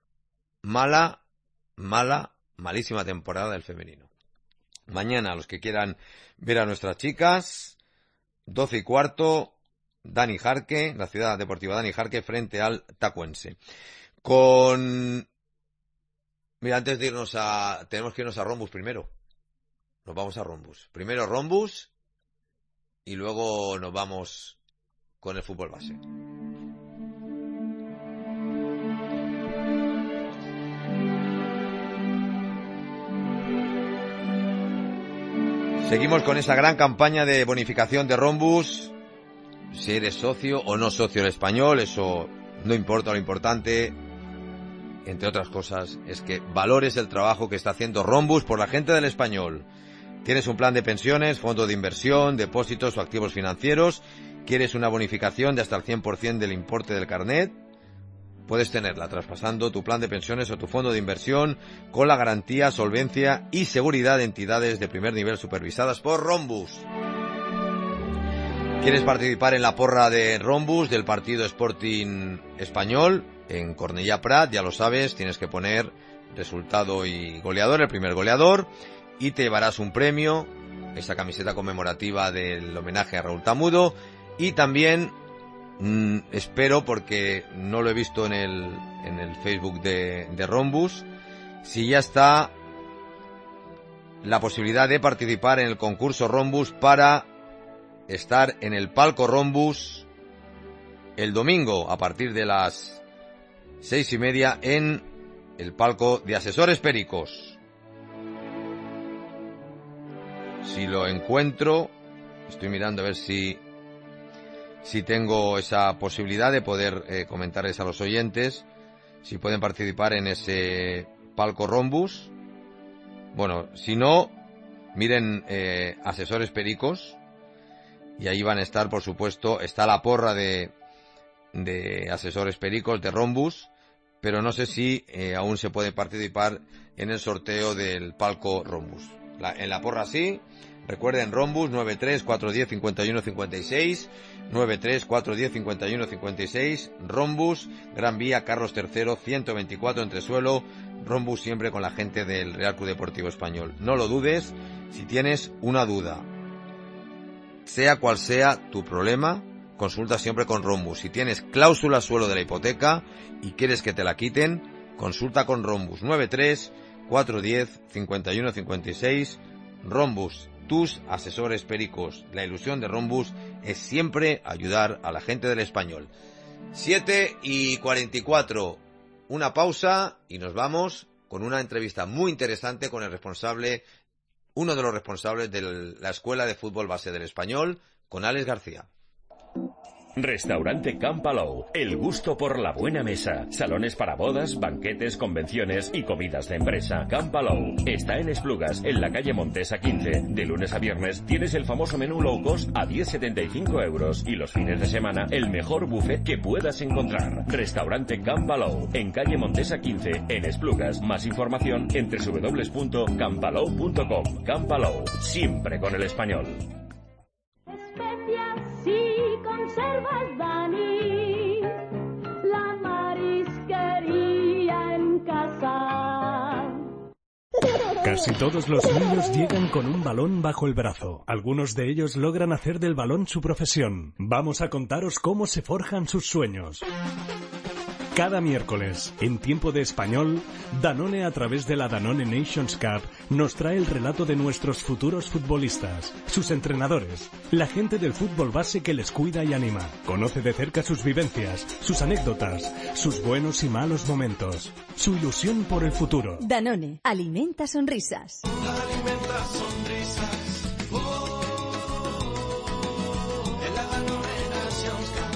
Malísima temporada del femenino. Mañana, los que quieran ver a nuestras chicas, 12:15, Dani Jarque, la ciudad deportiva Dani Jarque frente al Tacuense. Mira, antes de irnos tenemos que irnos a Rombus primero. Nos vamos a Rombus. Primero Rombus y luego nos vamos con el fútbol base. Seguimos con esa gran campaña de bonificación de Rombus. Si eres socio o no socio del Español, eso no importa. Lo importante, entre otras cosas, es que valores el trabajo que está haciendo Rombus por la gente del Español. ¿Tienes un plan de pensiones, fondo de inversión, depósitos o activos financieros? ¿Quieres una bonificación de hasta el 100% del importe del carnet? Puedes tenerla traspasando tu plan de pensiones o tu fondo de inversión con la garantía, solvencia y seguridad de entidades de primer nivel supervisadas por Rombus. ¿Quieres participar en la porra de Rombus del partido Sporting Español en Cornellà Prat? Ya lo sabes, tienes que poner resultado y goleador, el primer goleador, y te llevarás un premio, esa camiseta conmemorativa del homenaje a Raúl Tamudo, y también espero, porque no lo he visto en el Facebook de Rombus, si ya está la posibilidad de participar en el concurso Rombus para estar en el palco Rombus el domingo a partir de las 6:30 en el palco de Asesores Pericos. Si lo encuentro, estoy mirando a ver si tengo esa posibilidad de poder comentarles a los oyentes si pueden participar en ese palco Rombus. Bueno, si no, miren Asesores Pericos y ahí van a estar, por supuesto, está la porra de Asesores Pericos de Rombus, pero no sé si aún se puede participar en el sorteo del palco Rombus. En la porra sí. Recuerden, Rombus 93 410 51 56, 93 410 51 56, Rombus, Gran Vía, Carlos III, 124 Entresuelo, Rombus siempre con la gente del Real Club Deportivo Español. No lo dudes, si tienes una duda, sea cual sea tu problema, consulta siempre con Rombus. Si tienes cláusula suelo de la hipoteca y quieres que te la quiten, consulta con Rombus, 93 410 51 56, Rombus. Tus asesores pericos. La ilusión de Rombus es siempre ayudar a la gente del Español. 7:44. Una pausa y nos vamos con una entrevista muy interesante con uno de los responsables de la Escuela de Fútbol Base del Español, con Alex García. Restaurante Can Palou, el gusto por la buena mesa. Salones para bodas, banquetes, convenciones y comidas de empresa. Can Palou está en Esplugas, en la calle Montesa 15. De lunes a viernes tienes el famoso menú low cost a 10,75 euros y los fines de semana el mejor buffet que puedas encontrar. Restaurante Can Palou, en calle Montesa 15, en Esplugas. Más información en www.canpalou.com. Can Palou, siempre con el español. Especias y conservas, Dani, la marisquería en casa. Casi todos los niños llegan con un balón bajo el brazo. Algunos de ellos logran hacer del balón su profesión. Vamos a contaros cómo se forjan sus sueños. Cada miércoles, en Tiempo de Español, Danone, a través de la Danone Nations Cup, nos trae el relato de nuestros futuros futbolistas, sus entrenadores, la gente del fútbol base que les cuida y anima. Conoce de cerca sus vivencias, sus anécdotas, sus buenos y malos momentos, su ilusión por el futuro. Danone, alimenta sonrisas. Alimenta sonrisas. En la Danone Nations Cup.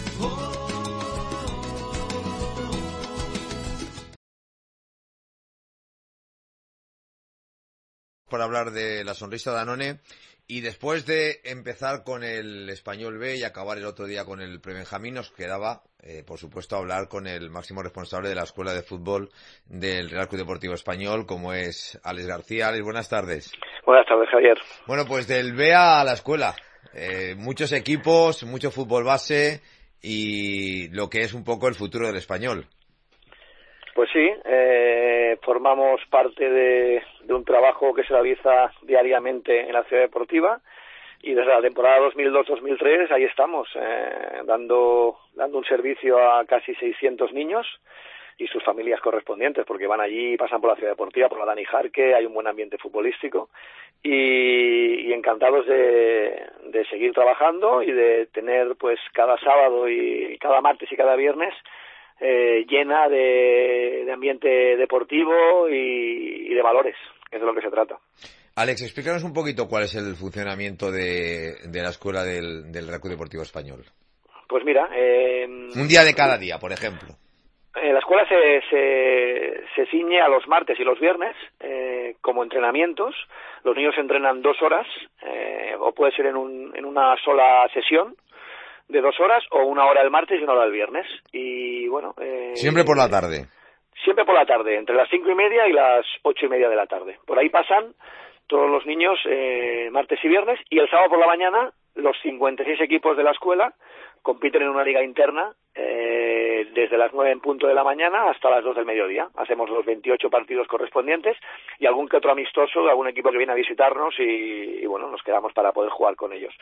Por hablar de la sonrisa Danone, y después de empezar con el Español B y acabar el otro día con el Prebenjamín, nos quedaba, por supuesto, hablar con el máximo responsable de la Escuela de Fútbol del Real Club Deportivo Español, como es Alex García. Alex, buenas tardes. Buenas tardes, Javier. Bueno, pues del B a la escuela, muchos equipos, mucho fútbol base y lo que es un poco el futuro del Español. Pues sí, formamos parte de un trabajo que se realiza diariamente en la ciudad deportiva y desde la temporada 2002-2003 ahí estamos, dando un servicio a casi 600 niños y sus familias correspondientes, porque van allí, pasan por la ciudad deportiva, por la Dani Jarque, hay un buen ambiente futbolístico y encantados de seguir trabajando y de tener pues cada sábado y cada martes y cada viernes llena de ambiente deportivo y de valores, que es de lo que se trata. Alex, explícanos un poquito cuál es el funcionamiento de la escuela del Real Club Deportivo Español. Pues mira... un día de cada día, por ejemplo. La escuela se ciñe a los martes y los viernes como entrenamientos. Los niños entrenan 2 horas, o puede ser en una sola sesión, de 2 horas o 1 hora el martes y 1 hora el viernes. Y bueno... siempre por la tarde. Siempre por la tarde, entre las 5:30 y las 8:30 de la tarde. Por ahí pasan todos los niños martes y viernes, y el sábado por la mañana los 56 equipos de la escuela compiten en una liga interna desde las 9 en punto de la mañana hasta las 2 del mediodía. Hacemos los 28 partidos correspondientes y algún que otro amistoso de algún equipo que viene a visitarnos y bueno, nos quedamos para poder jugar con ellos.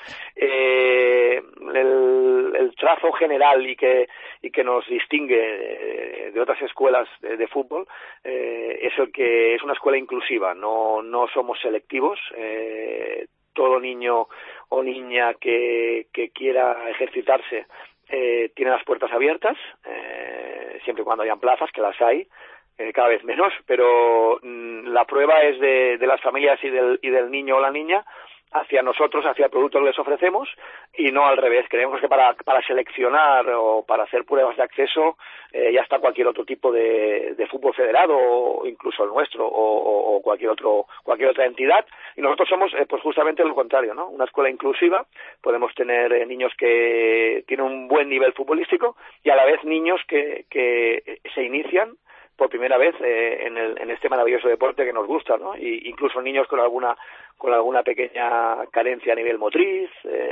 El trazo general y que nos distingue de otras escuelas de fútbol es el que es una escuela inclusiva, no somos selectivos. Todo niño o niña que quiera ejercitarse tiene las puertas abiertas, siempre y cuando hayan plazas, que las hay, cada vez menos, pero la prueba es de las familias y del niño o la niña hacia nosotros, hacia el producto que les ofrecemos, y no al revés. Creemos que para seleccionar o para hacer pruebas de acceso ya está cualquier otro tipo de fútbol federado, o incluso el nuestro, o cualquier otra entidad, y nosotros somos pues justamente lo contrario, ¿no? Una escuela inclusiva. Podemos tener niños que tienen un buen nivel futbolístico y a la vez niños que se inician por primera vez en este maravilloso deporte que nos gusta, ¿no? Y incluso niños con alguna pequeña carencia a nivel motriz,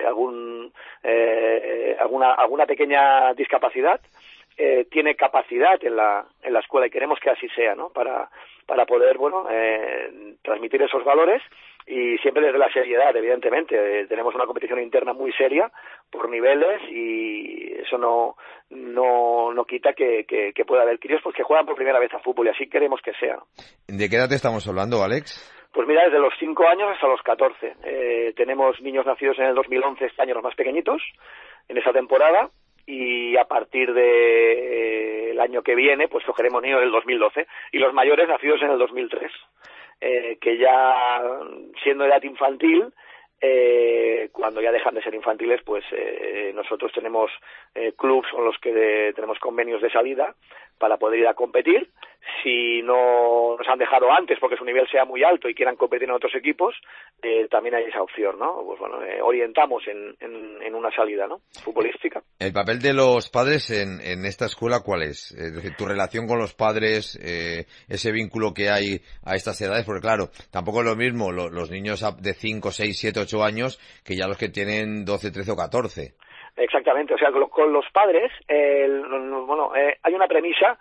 alguna pequeña discapacidad, tiene capacidad en la escuela, y queremos que así sea, ¿no? Para poder, transmitir esos valores, y siempre desde la seriedad, evidentemente. Tenemos una competición interna muy seria por niveles, y eso no quita que pueda haber críos pues que juegan por primera vez a fútbol, y así queremos que sea. ¿De qué edad estamos hablando, Alex? Pues mira, desde los 5 años hasta los 14. Tenemos niños nacidos en el 2011, este año los más pequeñitos, en esa temporada, y a partir del año que viene pues cogeremos niños del 2012, y los mayores nacidos en el 2003, que ya siendo edad infantil, cuando ya dejan de ser infantiles, pues nosotros tenemos clubs con los que tenemos convenios de salida para poder ir a competir. Si no nos han dejado antes porque su nivel sea muy alto y quieran competir en otros equipos, también hay esa opción, ¿no? Pues bueno, orientamos en una salida, ¿no?, futbolística. El papel de los padres en esta escuela, ¿cuál es? Es decir, tu relación con los padres, ese vínculo que hay a estas edades, porque claro, tampoco es lo mismo los niños de 5, 6, 7, 8 años que ya los que tienen 12, 13 o 14. Exactamente, o sea, con los padres, hay una premisa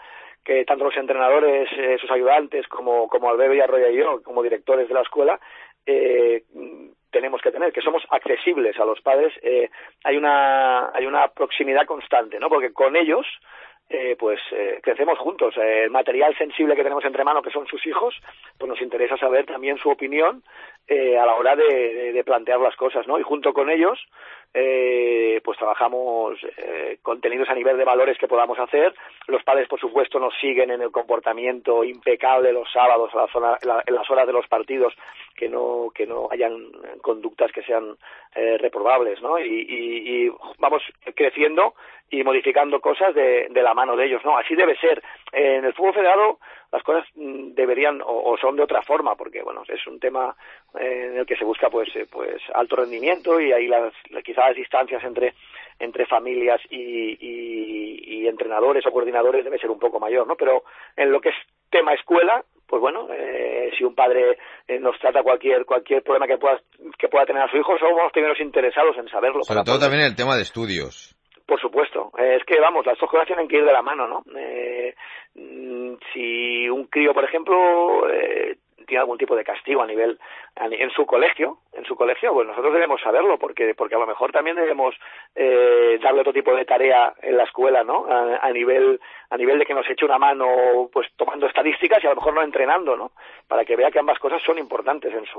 que tanto los entrenadores, sus ayudantes, como Albero y Arroyo y yo, como directores de la escuela, tenemos que tener, que somos accesibles a los padres. Hay una proximidad constante, ¿no? Porque con ellos crecemos juntos. El material sensible que tenemos entre manos, que son sus hijos, pues nos interesa saber también su opinión a la hora de plantear las cosas, ¿no? Y junto con ellos pues trabajamos contenidos a nivel de valores que podamos hacer. Los padres, por supuesto, nos siguen en el comportamiento impecable los sábados en las horas de los partidos, que no hayan conductas que sean reprobables, ¿no? Y vamos creciendo y modificando cosas de la mano de ellos, ¿no? Así debe ser. En el fútbol federado las cosas deberían o son de otra forma, porque bueno, es un tema en el que se busca pues alto rendimiento, y ahí quizás las distancias entre familias y entrenadores o coordinadores debe ser un poco mayor, ¿no? Pero en lo que es tema escuela, pues bueno, si un padre nos trata cualquier problema que pueda tener a su hijo, somos los primeros interesados en saberlo. Sobre todo también el tema de estudios. Por supuesto, es que vamos, las dos cosas tienen que ir de la mano, ¿no? Si un crío, por ejemplo, tiene algún tipo de castigo en su colegio, pues nosotros debemos saberlo, porque a lo mejor también debemos darle otro tipo de tarea en la escuela, ¿no? A nivel de que nos eche una mano, pues tomando estadísticas y a lo mejor no entrenando, ¿no? Para que vea que ambas cosas son importantes es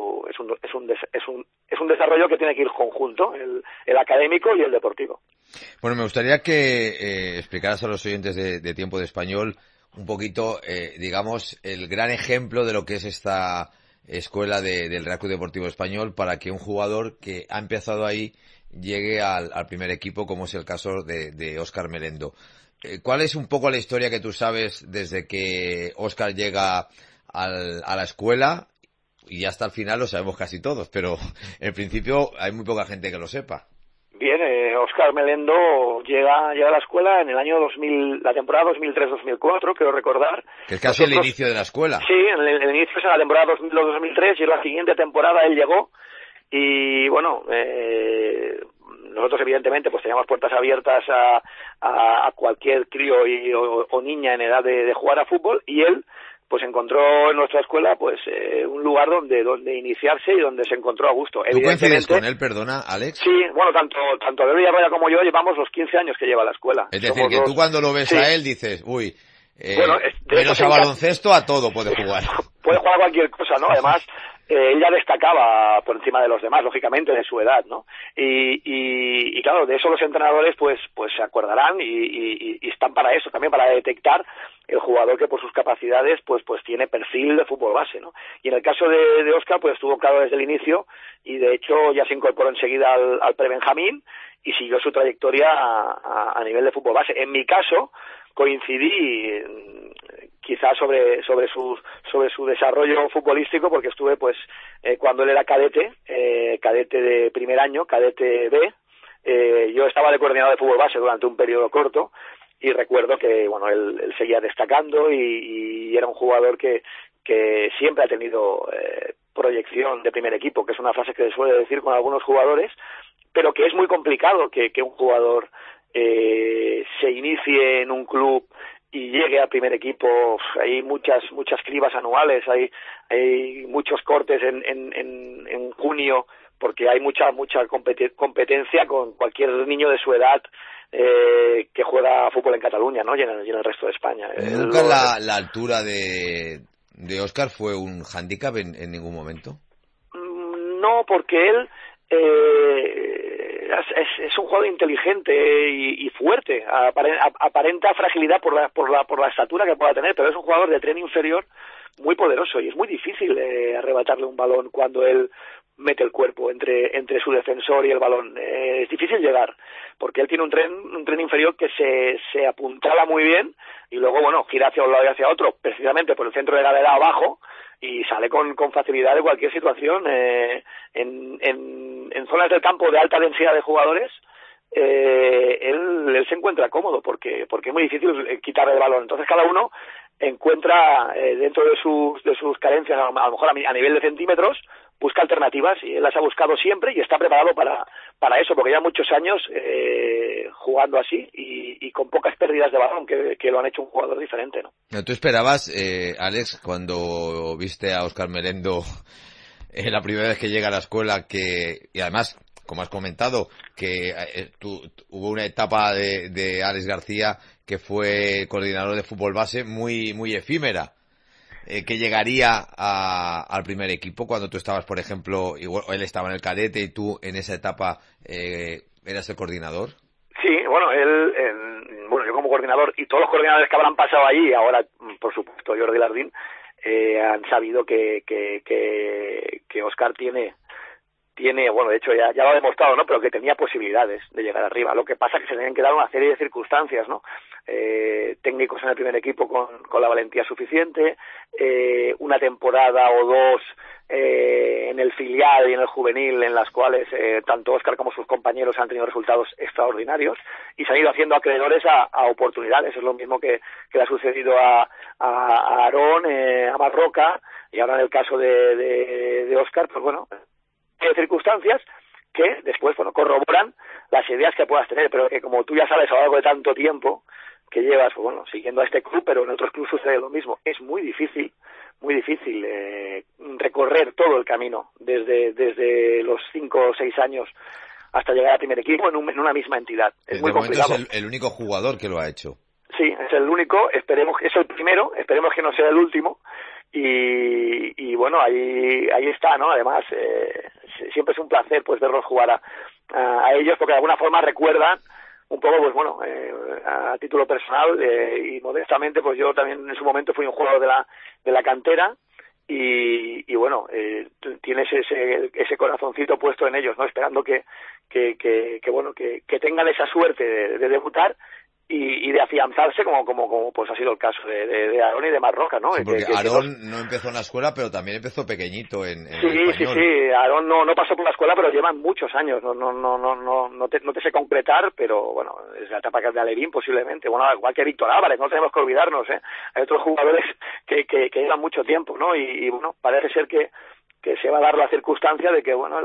un desarrollo que tiene que ir conjunto, el académico y el deportivo. Bueno, me gustaría que explicaras a los oyentes de Tiempo de Español un poquito, digamos, el gran ejemplo de lo que es esta escuela del Real Club Deportivo Español, para que un jugador que ha empezado ahí llegue al primer equipo, como es el caso de Óscar Melendo. ¿Cuál es un poco la historia que tú sabes desde que Óscar llega a la escuela? Y hasta el final lo sabemos casi todos, pero en principio hay muy poca gente que lo sepa. Bien, Óscar Melendo llega a la escuela en el año 2000, la temporada 2003-2004, creo recordar. Que es casi el inicio de la escuela. Sí, el inicio es en la temporada 2002-2003, y en la siguiente temporada él llegó, y bueno, nosotros evidentemente pues teníamos puertas abiertas a cualquier crío o niña en edad de jugar a fútbol, y él pues encontró en nuestra escuela pues un lugar donde iniciarse y donde se encontró a gusto. ¿Tú coincides con él, perdona, Alex? Sí, bueno, tanto Abel Villarroya como yo llevamos los 15 años que lleva la escuela. Es decir, que tú cuando lo ves a él dices, uy, menos a baloncesto, a todo puede jugar. Puede jugar a cualquier cosa, ¿no? Además, él ya destacaba por encima de los demás, lógicamente, de su edad, ¿no? Y claro, de eso los entrenadores pues se acordarán y están para eso, también para detectar el jugador que por sus capacidades pues tiene perfil de fútbol base, ¿no? Y en el caso de Óscar, pues estuvo claro desde el inicio, y de hecho ya se incorporó enseguida al pre-Benjamín y siguió su trayectoria a nivel de fútbol base. En mi caso, coincidí quizás sobre su desarrollo futbolístico, porque estuve pues cuando él era cadete de primer año, cadete B, yo estaba de coordinador de fútbol base durante un periodo corto, y recuerdo que bueno, él seguía destacando y era un jugador que siempre ha tenido proyección de primer equipo, que es una frase que se suele decir con algunos jugadores, pero que es muy complicado que un jugador se inicie en un club y llegue al primer equipo. Hay muchas cribas anuales, hay muchos cortes en junio, porque hay mucha competencia con cualquier niño de su edad que juega fútbol en Cataluña, ¿no? Y en el resto de España. ¿Nunca la altura de Óscar fue un hándicap en ningún momento? No, porque él es un jugador inteligente y fuerte, aparenta fragilidad por la estatura que pueda tener, pero es un jugador de tren inferior muy poderoso, y es muy difícil arrebatarle un balón cuando él mete el cuerpo entre su defensor y el balón. Es difícil llegar, porque él tiene un tren inferior que se apuntala muy bien, y luego bueno, gira hacia un lado y hacia otro, precisamente por el centro de gravedad abajo, y sale con facilidad de cualquier situación. En zonas del campo de alta densidad de jugadores, él se encuentra cómodo, porque es muy difícil quitarle el balón. Entonces cada uno encuentra dentro de sus carencias, a lo mejor a nivel de centímetros, busca alternativas y él las ha buscado siempre y está preparado para eso, porque ya muchos años jugando así y con pocas pérdidas de balón que lo han hecho un jugador diferente, ¿no? ¿Tú esperabas, Alex, cuando viste a Óscar Merendo la primera vez que llega a la escuela, y además, como has comentado, que hubo una etapa de Alex García que fue coordinador de fútbol base muy, muy efímera, que llegaría al primer equipo cuando tú estabas, por ejemplo, igual, él estaba en el cadete y tú en esa etapa eras el coordinador? Sí, bueno, yo como coordinador y todos los coordinadores que habrán pasado allí, ahora, por supuesto, Jordi Lardín, han sabido que Óscar tiene, bueno, de hecho ya lo ha demostrado, ¿no? Pero que tenía posibilidades de llegar arriba. Lo que pasa es que se tenían que dar una serie de circunstancias, ¿no? Técnicos en el primer equipo con la valentía suficiente, una temporada o dos en el filial y en el juvenil en las cuales tanto Óscar como sus compañeros han tenido resultados extraordinarios y se han ido haciendo acreedores a oportunidades. Es lo mismo que le ha sucedido a Aarón, a Marroca, y ahora en el caso de Óscar, pues bueno, hay circunstancias que después, bueno, corroboran las ideas que puedas tener, pero que como tú ya sabes a lo largo de tanto tiempo que llevas, pues bueno, siguiendo a este club, pero en otros clubes sucede lo mismo. Es muy difícil recorrer todo el camino desde los 5 o 6 años hasta llegar al primer equipo en una misma entidad. Es muy complicado. Es el único jugador que lo ha hecho. Sí, es el único, esperemos que es el primero, esperemos que no sea el último. Y bueno, ahí está, ¿no? Además, siempre es un placer pues verlos jugar a ellos, porque de alguna forma recuerdan un poco, pues bueno, a título personal y modestamente, pues yo también en su momento fui un jugador de la cantera y bueno, tienes ese corazoncito puesto en ellos, ¿no? Esperando que bueno, que tengan esa suerte de debutar y de afianzarse como pues ha sido el caso de Aarón y de Marroca, ¿no? Sí, porque Aarón no empezó en la escuela, pero también empezó pequeñito en Sí, Aarón no pasó por la escuela, pero llevan muchos años, no te sé concretar, pero bueno, es la etapa de Alevín posiblemente, bueno, igual que Víctor Álvarez, no tenemos que olvidarnos, hay otros jugadores que llevan mucho tiempo, ¿no? Y bueno, parece ser que se va a dar la circunstancia de que, bueno,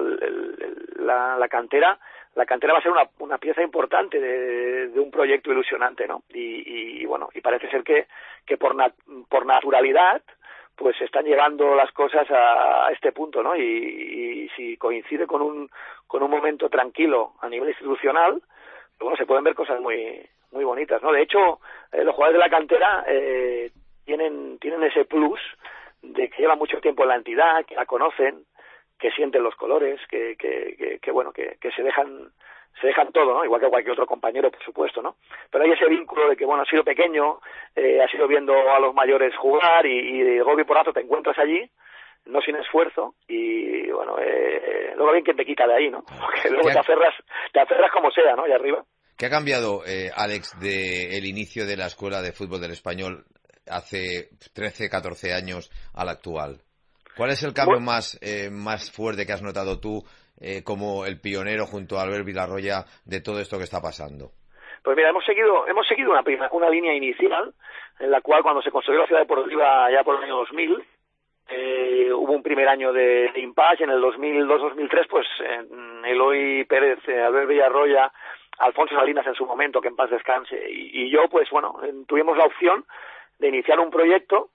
la cantera va a ser una pieza importante de un proyecto ilusionante, ¿no? Y bueno, y parece ser que por naturalidad pues se están llevando las cosas a este punto, ¿no? Y si coincide con un momento tranquilo a nivel institucional, pues bueno, se pueden ver cosas muy muy bonitas, ¿no? De hecho, los jugadores de la cantera tienen ese plus de que llevan mucho tiempo en la entidad, que la conocen, que sienten los colores, que bueno, que se dejan todo, ¿no? Igual que cualquier otro compañero, por supuesto, ¿no? Pero hay ese vínculo de que, bueno, has sido pequeño, has ido viendo a los mayores jugar y de golpe y porrazo te encuentras allí, no sin esfuerzo, y bueno, luego bien que te quita de ahí, ¿no? Porque luego te aferras como sea, ¿no? Y arriba. ¿Qué ha cambiado, Alex, del inicio de la Escuela de Fútbol del Español hace 13, 14 años al actual? ¿Cuál es el cambio más fuerte que has notado tú como el pionero junto a Albert Villarroya de todo esto que está pasando? Pues mira, hemos seguido una línea inicial en la cual cuando se construyó la ciudad deportiva ya por el año 2000 hubo un primer año de impasse. En el 2002-2003 pues Eloy Pérez, Albert Villarroya, Alfonso Salinas en su momento, que en paz descanse, y yo pues bueno, tuvimos la opción de iniciar un proyecto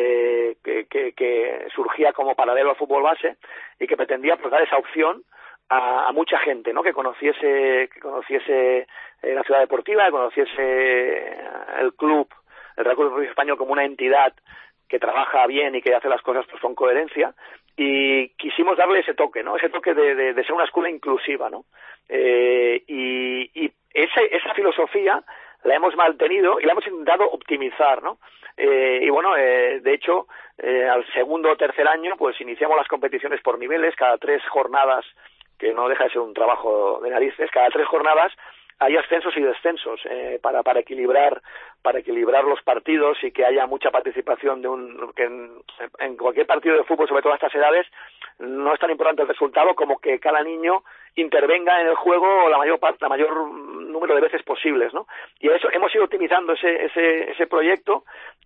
que surgía como paralelo al fútbol base y que pretendía pues dar esa opción a mucha gente, ¿no? Que conociese la ciudad deportiva, que conociese el club, el Real Club Español, como una entidad que trabaja bien y que hace las cosas pues con coherencia, y quisimos darle ese toque, ¿no? Ese toque de ser una escuela inclusiva, ¿no? Y esa filosofía la hemos mantenido y la hemos intentado optimizar, ¿no? Y bueno, de hecho, al segundo o tercer año, pues iniciamos las competiciones por niveles, cada 3 jornadas, que no deja de ser un trabajo de narices, cada 3 jornadas hay ascensos y descensos para equilibrar los partidos y que haya mucha participación que en cualquier partido de fútbol, sobre todo a estas edades, no es tan importante el resultado como que cada niño intervenga en el juego la mayor número de veces posibles, ¿no? Y eso hemos ido optimizando ese proyecto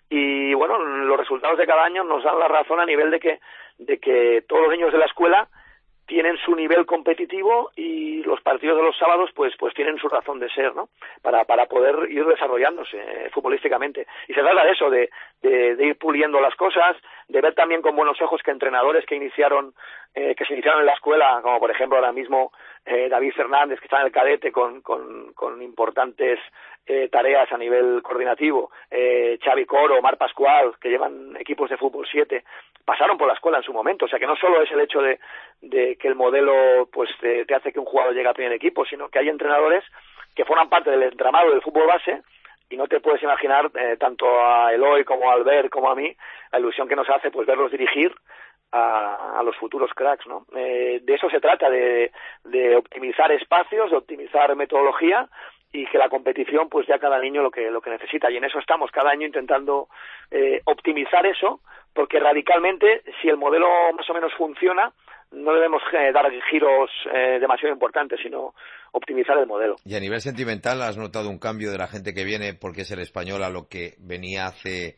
y bueno, los resultados de cada año nos dan la razón a nivel de que todos los niños de la escuela tienen su nivel competitivo y los partidos de los sábados pues tienen su razón de ser, ¿no? Para poder ir desarrollándose futbolísticamente. Y se trata de eso, de ir puliendo las cosas, de ver también con buenos ojos que entrenadores que se iniciaron en la escuela, como por ejemplo ahora mismo David Fernández, que está en el cadete con importantes tareas a nivel coordinativo, Xavi Coro, Mar Pascual, que llevan equipos de fútbol 7, pasaron por la escuela en su momento. O sea que no solo es el hecho de que el modelo pues te hace que un jugador llegue al primer equipo, sino que hay entrenadores que forman parte del entramado del fútbol base, y no te puedes imaginar tanto a Eloy como a Albert como a mí la ilusión que nos hace pues verlos dirigir a los futuros cracks, ¿no? De eso se trata, de optimizar espacios, de optimizar metodología, y que la competición pues dé a cada niño lo que necesita, y en eso estamos cada año intentando optimizar eso, porque radicalmente, si el modelo más o menos funciona, no debemos dar giros demasiado importantes, sino optimizar el modelo. Y a nivel sentimental, ¿has notado un cambio de la gente que viene porque es el español a lo que venía hace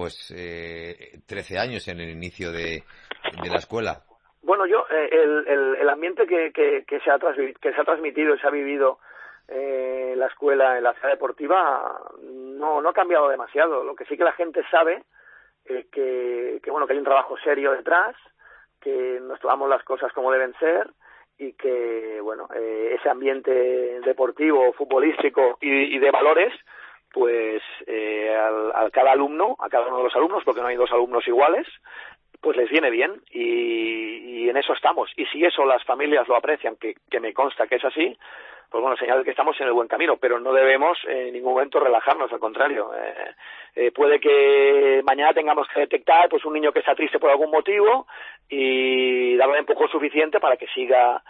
13 años en el inicio de la escuela? Bueno, yo el ambiente que se ha transmitido y se ha vivido en la escuela, en la ciudad deportiva, no ha cambiado demasiado. Lo que sí que la gente sabe que hay un trabajo serio detrás, que nos tomamos las cosas como deben ser, y que ese ambiente deportivo, futbolístico y de valores, pues a cada alumno, a cada uno de los alumnos, porque no hay dos alumnos iguales, pues les viene bien, y en eso estamos. Y si eso las familias lo aprecian, que me consta que es así, pues bueno, señal de que estamos en el buen camino, pero no debemos en ningún momento relajarnos, al contrario. Puede que mañana tengamos que detectar pues un niño que está triste por algún motivo y darle un empujón suficiente para que siga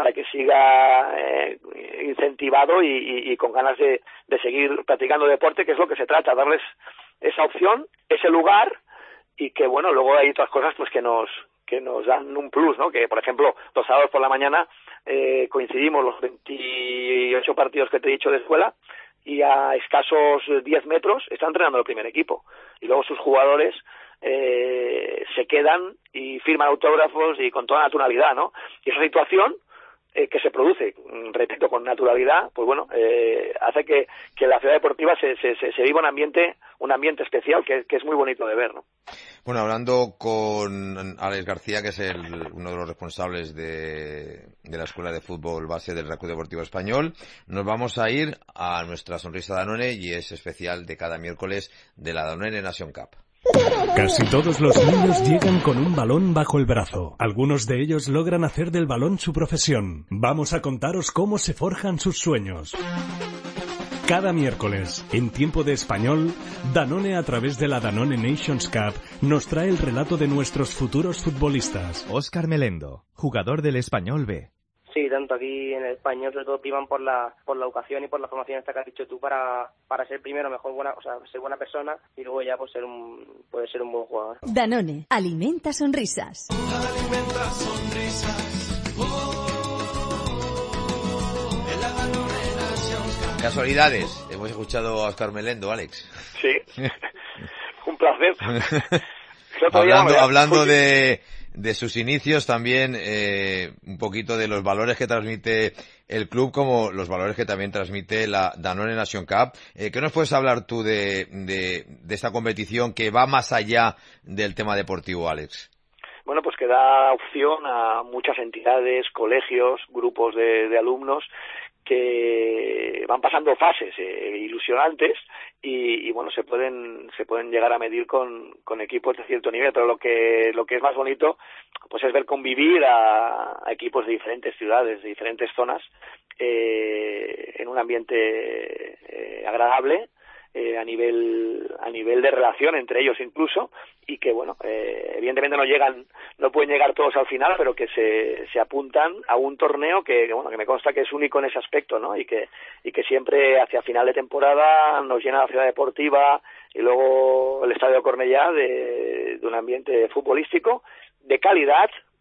incentivado y con ganas de seguir practicando deporte, que es lo que se trata, darles esa opción, ese lugar, y que luego hay otras cosas pues que nos dan un plus, ¿no? Que por ejemplo los sábados por la mañana coincidimos los 28 partidos que te he dicho de escuela, y a escasos 10 metros está entrenando el primer equipo, y luego sus jugadores se quedan y firman autógrafos y con toda naturalidad, ¿no? Y esa situación que se produce, repito, con naturalidad, pues hace que la ciudad deportiva se viva un ambiente especial que es muy bonito de ver, ¿no? Bueno, hablando con Alex García, que es uno de los responsables de la Escuela de Fútbol Base del Real Club Deportivo Español, nos vamos a ir a nuestra sonrisa Danone, y es especial de cada miércoles de la Danone Nation Cup. Casi todos los niños llegan con un balón bajo el brazo. Algunos de ellos logran hacer del balón su profesión. Vamos a contaros cómo se forjan sus sueños. Cada miércoles, en tiempo de español, Danone, a través de la Danone Nations Cup, nos trae el relato de nuestros futuros futbolistas. Óscar Melendo, jugador del Español B. Sí, tanto aquí en el español, sobre todo priman por la educación y por la formación esta que has dicho tú, para ser primero ser buena persona, y luego ya poder ser un buen jugador. Danone, alimenta sonrisas. Alimenta sonrisas. En la Danone Nations Cup. Casualidades, hemos escuchado a Óscar Melendo, Alex. Sí, un placer. Hablando de sus inicios, también un poquito de los valores que transmite el club, como los valores que también transmite la Danone Nation Cup. ¿Qué nos puedes hablar tú de esta competición que va más allá del tema deportivo, Alex? Bueno, pues que da opción a muchas entidades, colegios, grupos de alumnos que van pasando fases ilusionantes y se pueden llegar a medir con equipos de cierto nivel, pero lo que es más bonito pues es ver convivir a equipos de diferentes ciudades, de diferentes zonas, en un ambiente agradable, a nivel de relación entre ellos incluso, y que evidentemente no pueden llegar todos al final, pero que se apuntan a un torneo que me consta que es único en ese aspecto, ¿no? Y que siempre hacia final de temporada nos llena la ciudad deportiva y luego el Estadio Cornellá de un ambiente futbolístico de calidad,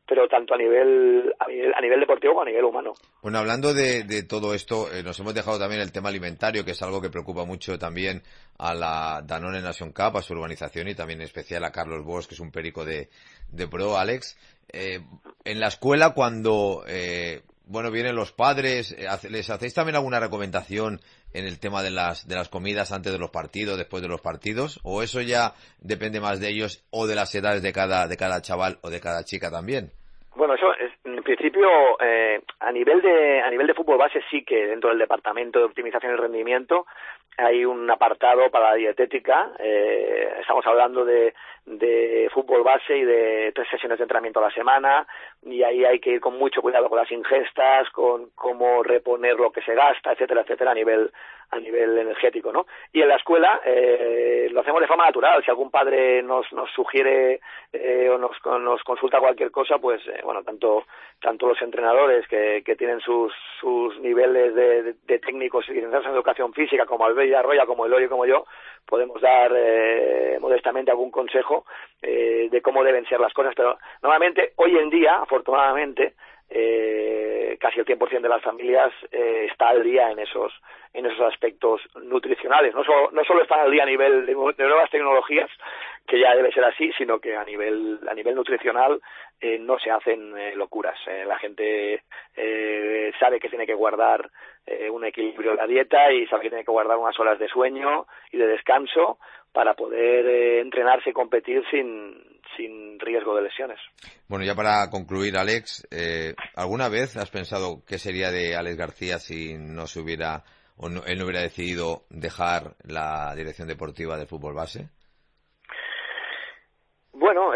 tanto a nivel deportivo como a nivel humano. Bueno, hablando de todo esto, nos hemos dejado también el tema alimentario, que es algo que preocupa mucho también a la Danone Nation Cup, a su organización, y también en especial a Carlos Bosch, que es un perico de pro. Alex, en la escuela, cuando vienen los padres, ¿les hacéis también alguna recomendación en el tema de las comidas antes de los partidos, después de los partidos? ¿O eso ya depende más de ellos o de las edades de cada chaval o de cada chica también? Bueno, eso es, en principio, a nivel de fútbol base sí que dentro del departamento de optimización y rendimiento hay un apartado para la dietética. Estamos hablando de fútbol base y de 3 sesiones de entrenamiento a la semana, y ahí hay que ir con mucho cuidado con las ingestas, con cómo reponer lo que se gasta, etcétera, etcétera, a nivel energético, ¿no? Y en la escuela lo hacemos de forma natural. Si algún padre nos sugiere o nos consulta cualquier cosa, pues tanto los entrenadores que tienen sus niveles de técnicos y licenciados en educación física, como Albert Arroya, como Eloy y como yo, podemos dar modestamente algún consejo de cómo deben ser las cosas. Pero normalmente, hoy en día, afortunadamente, casi el 100% de las familias está al día en esos aspectos nutricionales. No solo están al día a nivel de nuevas tecnologías, que ya debe ser así, sino que a nivel nutricional no se hacen locuras. La gente sabe que tiene que guardar un equilibrio en la dieta, y sabe que tiene que guardar unas horas de sueño y de descanso para poder entrenarse y competir sin riesgo de lesiones. Bueno, ya para concluir, Alex, ¿alguna vez has pensado qué sería de Alex García si él no hubiera decidido dejar la dirección deportiva del fútbol base? Bueno,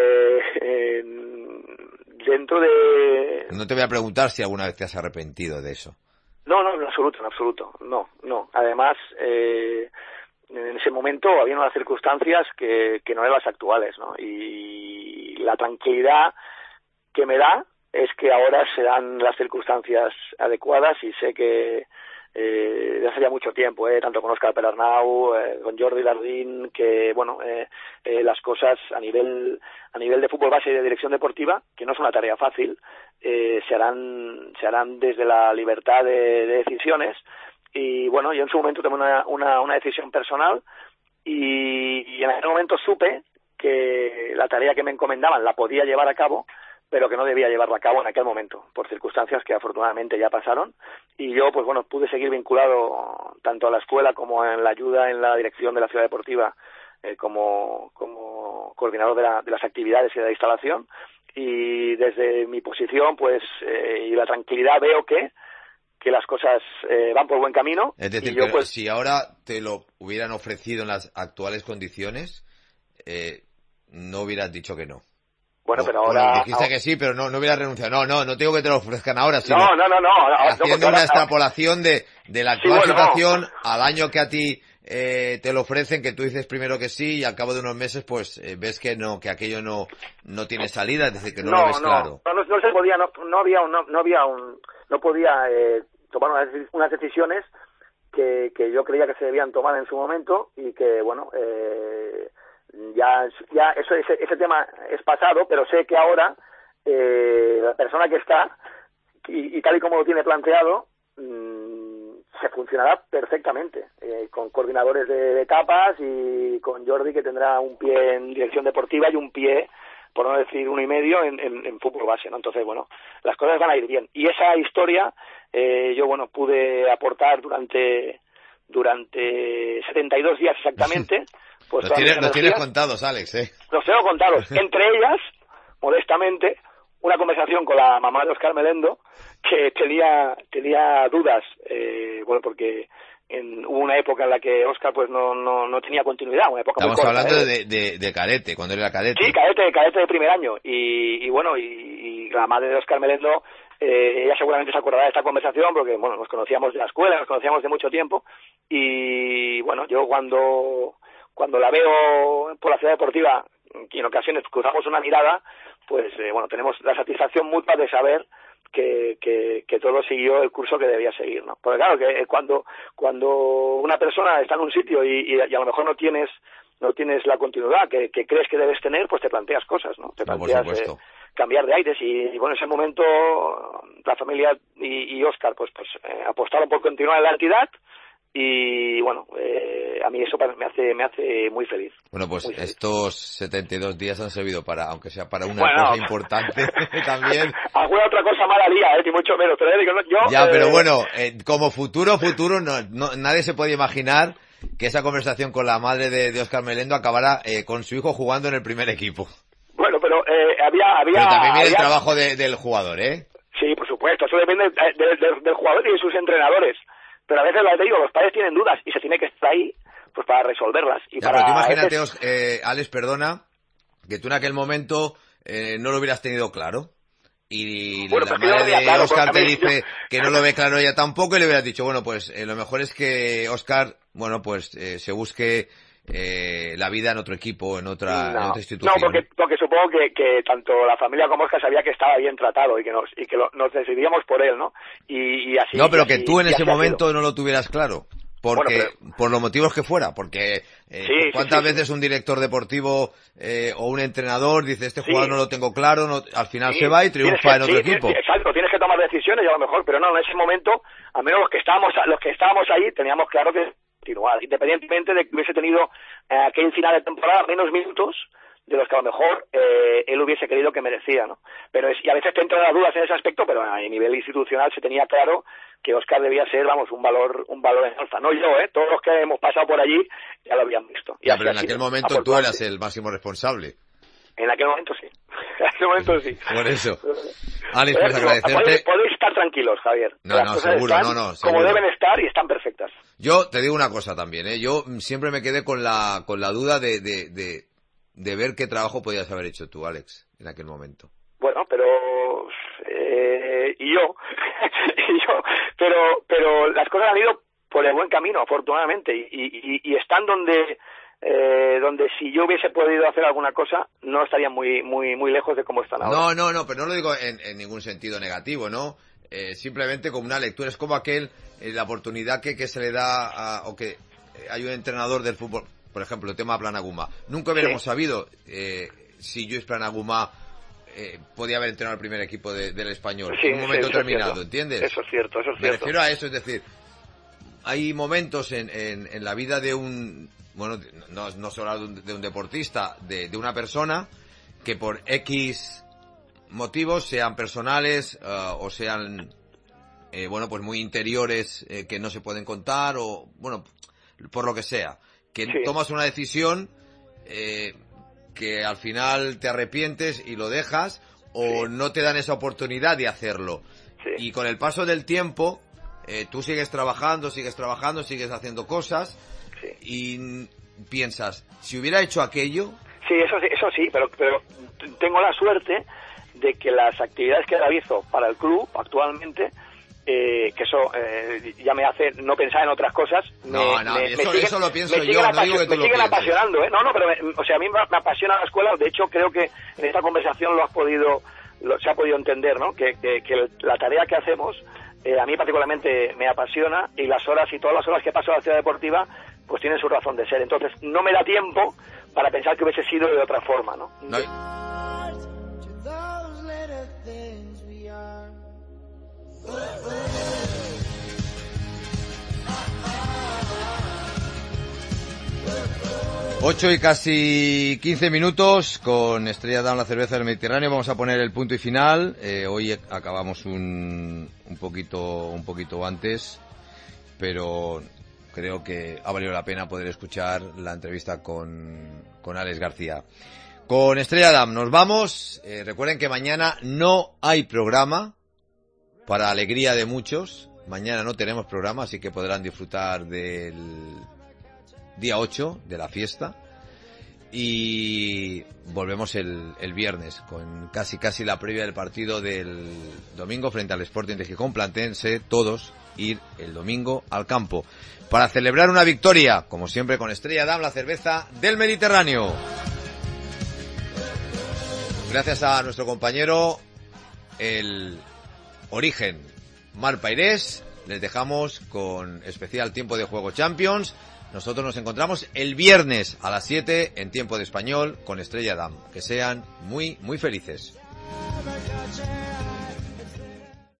dentro de... No te voy a preguntar si alguna vez te has arrepentido de eso. No, en absoluto. No. Además, en ese momento había unas circunstancias que no eran las actuales, ¿no? Y la tranquilidad que me da es que ahora se dan las circunstancias adecuadas, y sé que desde hace ya mucho tiempo, tanto con Óscar Perarnau, con Jordi Lardín, que las cosas a nivel de fútbol base y de dirección deportiva, que no es una tarea fácil, se harán desde la libertad de decisiones. Y yo en su momento tomé una decisión personal, y en aquel momento supe que la tarea que me encomendaban la podía llevar a cabo, pero que no debía llevarla a cabo en aquel momento, por circunstancias que afortunadamente ya pasaron. Y yo, pude seguir vinculado tanto a la escuela como en la ayuda en la dirección de la ciudad deportiva, como coordinador de las actividades y de la instalación. Y desde mi posición, y la tranquilidad, veo que las cosas van por buen camino. Es decir, y yo, si ahora te lo hubieran ofrecido en las actuales condiciones, no hubieras dicho que no. Bueno, pero ahora... dijiste que sí, pero no hubieras renunciado. No digo que te lo ofrezcan ahora, sino... No. Haciendo una extrapolación de la actual situación al año que a ti te lo ofrecen, que tú dices primero que sí, y al cabo de unos meses, ves que aquello no tiene salida, es decir, que no lo ves claro. No se podía, no podía tomar unas decisiones que yo creía que se debían tomar en su momento, y que, ya ese tema es pasado, pero sé que ahora la persona que está, y tal y como lo tiene planteado, se funcionará perfectamente, con coordinadores de etapas, y con Jordi, que tendrá un pie en dirección deportiva y un pie, por no decir 1,5, en fútbol base, ¿no? Entonces, las cosas van a ir bien. Y esa historia yo pude aportar durante 72 días exactamente. Los tienes contados, Alex, ¿eh? Los tengo contados. Entre ellas, modestamente, una conversación con la mamá de Óscar Melendo, que tenía dudas, porque hubo una época en la que Óscar no tenía continuidad, una época Estamos muy corta, hablando de cadete, cuando era cadete. Sí, cadete de primer año. Y la madre de Óscar Melendo, ella seguramente se acordará de esta conversación, porque nos conocíamos de la escuela, nos conocíamos de mucho tiempo, y yo cuando la veo por la ciudad deportiva, y en ocasiones cruzamos una mirada, tenemos la satisfacción mutua de saber que todo siguió el curso que debía seguir, ¿no? Porque claro, que cuando una persona está en un sitio y a lo mejor no tienes la continuidad que crees que debes tener, pues te planteas cosas, ¿no? Te planteas cambiar de aires y bueno, en ese momento la familia y Óscar pues apostaron por continuar en la entidad y bueno, a mí eso me hace muy feliz. Bueno, pues muy feliz. Estos 72 días han servido para, aunque sea para una cosa importante también. Alguna otra cosa mala haría, ni mucho menos, pero yo... Ya, pero bueno, como futuro, no, nadie se puede imaginar que esa conversación con la madre de Óscar Melendo acabara con su hijo jugando en el primer equipo. Bueno, pero había... Pero también viene el trabajo del jugador, ¿eh? Sí, por supuesto, eso depende del jugador y de sus entrenadores. Pero a veces, lo que te digo, los padres tienen dudas y se tiene que estar ahí pues para resolverlas. Y ya, para pero tú imagínate, Alex, perdona, que tú en aquel momento no lo hubieras tenido claro. Y bueno, la madre de Óscar te dice que no lo ve claro ella tampoco y le hubieras dicho, bueno, pues lo mejor es que Óscar, bueno, pues se busque la vida en otro equipo, en otra institución. No, porque supongo que tanto la familia como Óscar sabía que estaba bien tratado y que nos decidíamos por él, ¿no? Y así. No, pero que tú en ese momento no lo tuvieras claro. Porque, por los motivos que fuera, porque ¿cuántas veces un director deportivo o un entrenador dice este jugador no lo tengo claro, al final se va y triunfa en otro equipo? Exacto, tienes que tomar decisiones y a lo mejor, pero no, en ese momento, al menos los que estábamos ahí teníamos claro que continuar, independientemente de que hubiese tenido aquel final de temporada menos minutos de los que a lo mejor él hubiese querido que merecía, ¿no? Pero y a veces te entran las dudas en ese aspecto, pero a nivel institucional se tenía claro que Óscar debía ser, vamos, un valor en alza. No yo, todos los que hemos pasado por allí ya lo habían visto. Ya, pero en aquel momento tú eras el máximo responsable. En aquel momento sí. En aquel momento sí. Por eso. Alex, pues agradecerte. Podéis estar tranquilos, Javier. Seguro. Como deben estar y están perfectas. Yo te digo una cosa también, yo siempre me quedé con la duda de ver qué trabajo podías haber hecho tú, Alex, en aquel momento. Bueno, pero pero las cosas han ido por el buen camino, afortunadamente, y están donde si yo hubiese podido hacer alguna cosa no estarían muy lejos de cómo están ahora. No, pero no lo digo en ningún sentido negativo, ¿no? Simplemente como una lectura, es como la oportunidad que se le da o que hay un entrenador del fútbol. Por ejemplo, el tema Planaguma. Nunca hubiéramos sabido si Lluís Planaguma podía haber entrenado el primer equipo del Español en un momento determinado, ¿entiendes? Eso es cierto. Me refiero a eso, es decir, hay momentos en la vida de un... Bueno, no solo de un deportista, de una persona que por X motivos, sean personales o sean, pues muy interiores que no se pueden contar o, bueno, por lo que sea, que tomas una decisión que al final te arrepientes y lo dejas o no te dan esa oportunidad de hacerlo. Y con el paso del tiempo, tú sigues trabajando, sigues haciendo cosas y piensas, si hubiera hecho aquello... Sí, eso sí, pero tengo la suerte de que las actividades que realizo para el club actualmente... que eso ya me hace no pensar en otras cosas. Eso lo pienso yo, no digo que tú lo pienses. Me siguen apasionando, pero a mí me apasiona la escuela. De hecho, creo que en esta conversación se ha podido entender, ¿no? Que la tarea que hacemos, a mí particularmente me apasiona y todas las horas que paso en la ciudad deportiva, pues tienen su razón de ser. Entonces, no me da tiempo para pensar que hubiese sido de otra forma, ¿no? 8 y casi 15 minutos con Estrella Damm, la cerveza del Mediterráneo. Vamos a poner el punto y final. Hoy acabamos un poquito antes, pero creo que ha valido la pena poder escuchar la entrevista con Alex García. Con Estrella Damm nos vamos. Recuerden que mañana no hay programa, para alegría de muchos. Mañana no tenemos programa, así que podrán disfrutar del día 8 de la fiesta, y volvemos el viernes con casi la previa del partido del domingo frente al Sporting de Gijón. Plantéense todos ir el domingo al campo para celebrar una victoria, como siempre con Estrella Damm, la cerveza del Mediterráneo. Gracias a nuestro compañero el Origen Marc Pairés, les dejamos con especial tiempo de juego Champions. Nosotros nos encontramos el viernes a las 7 en tiempo de español con Estrella Damm. Que sean muy, muy felices.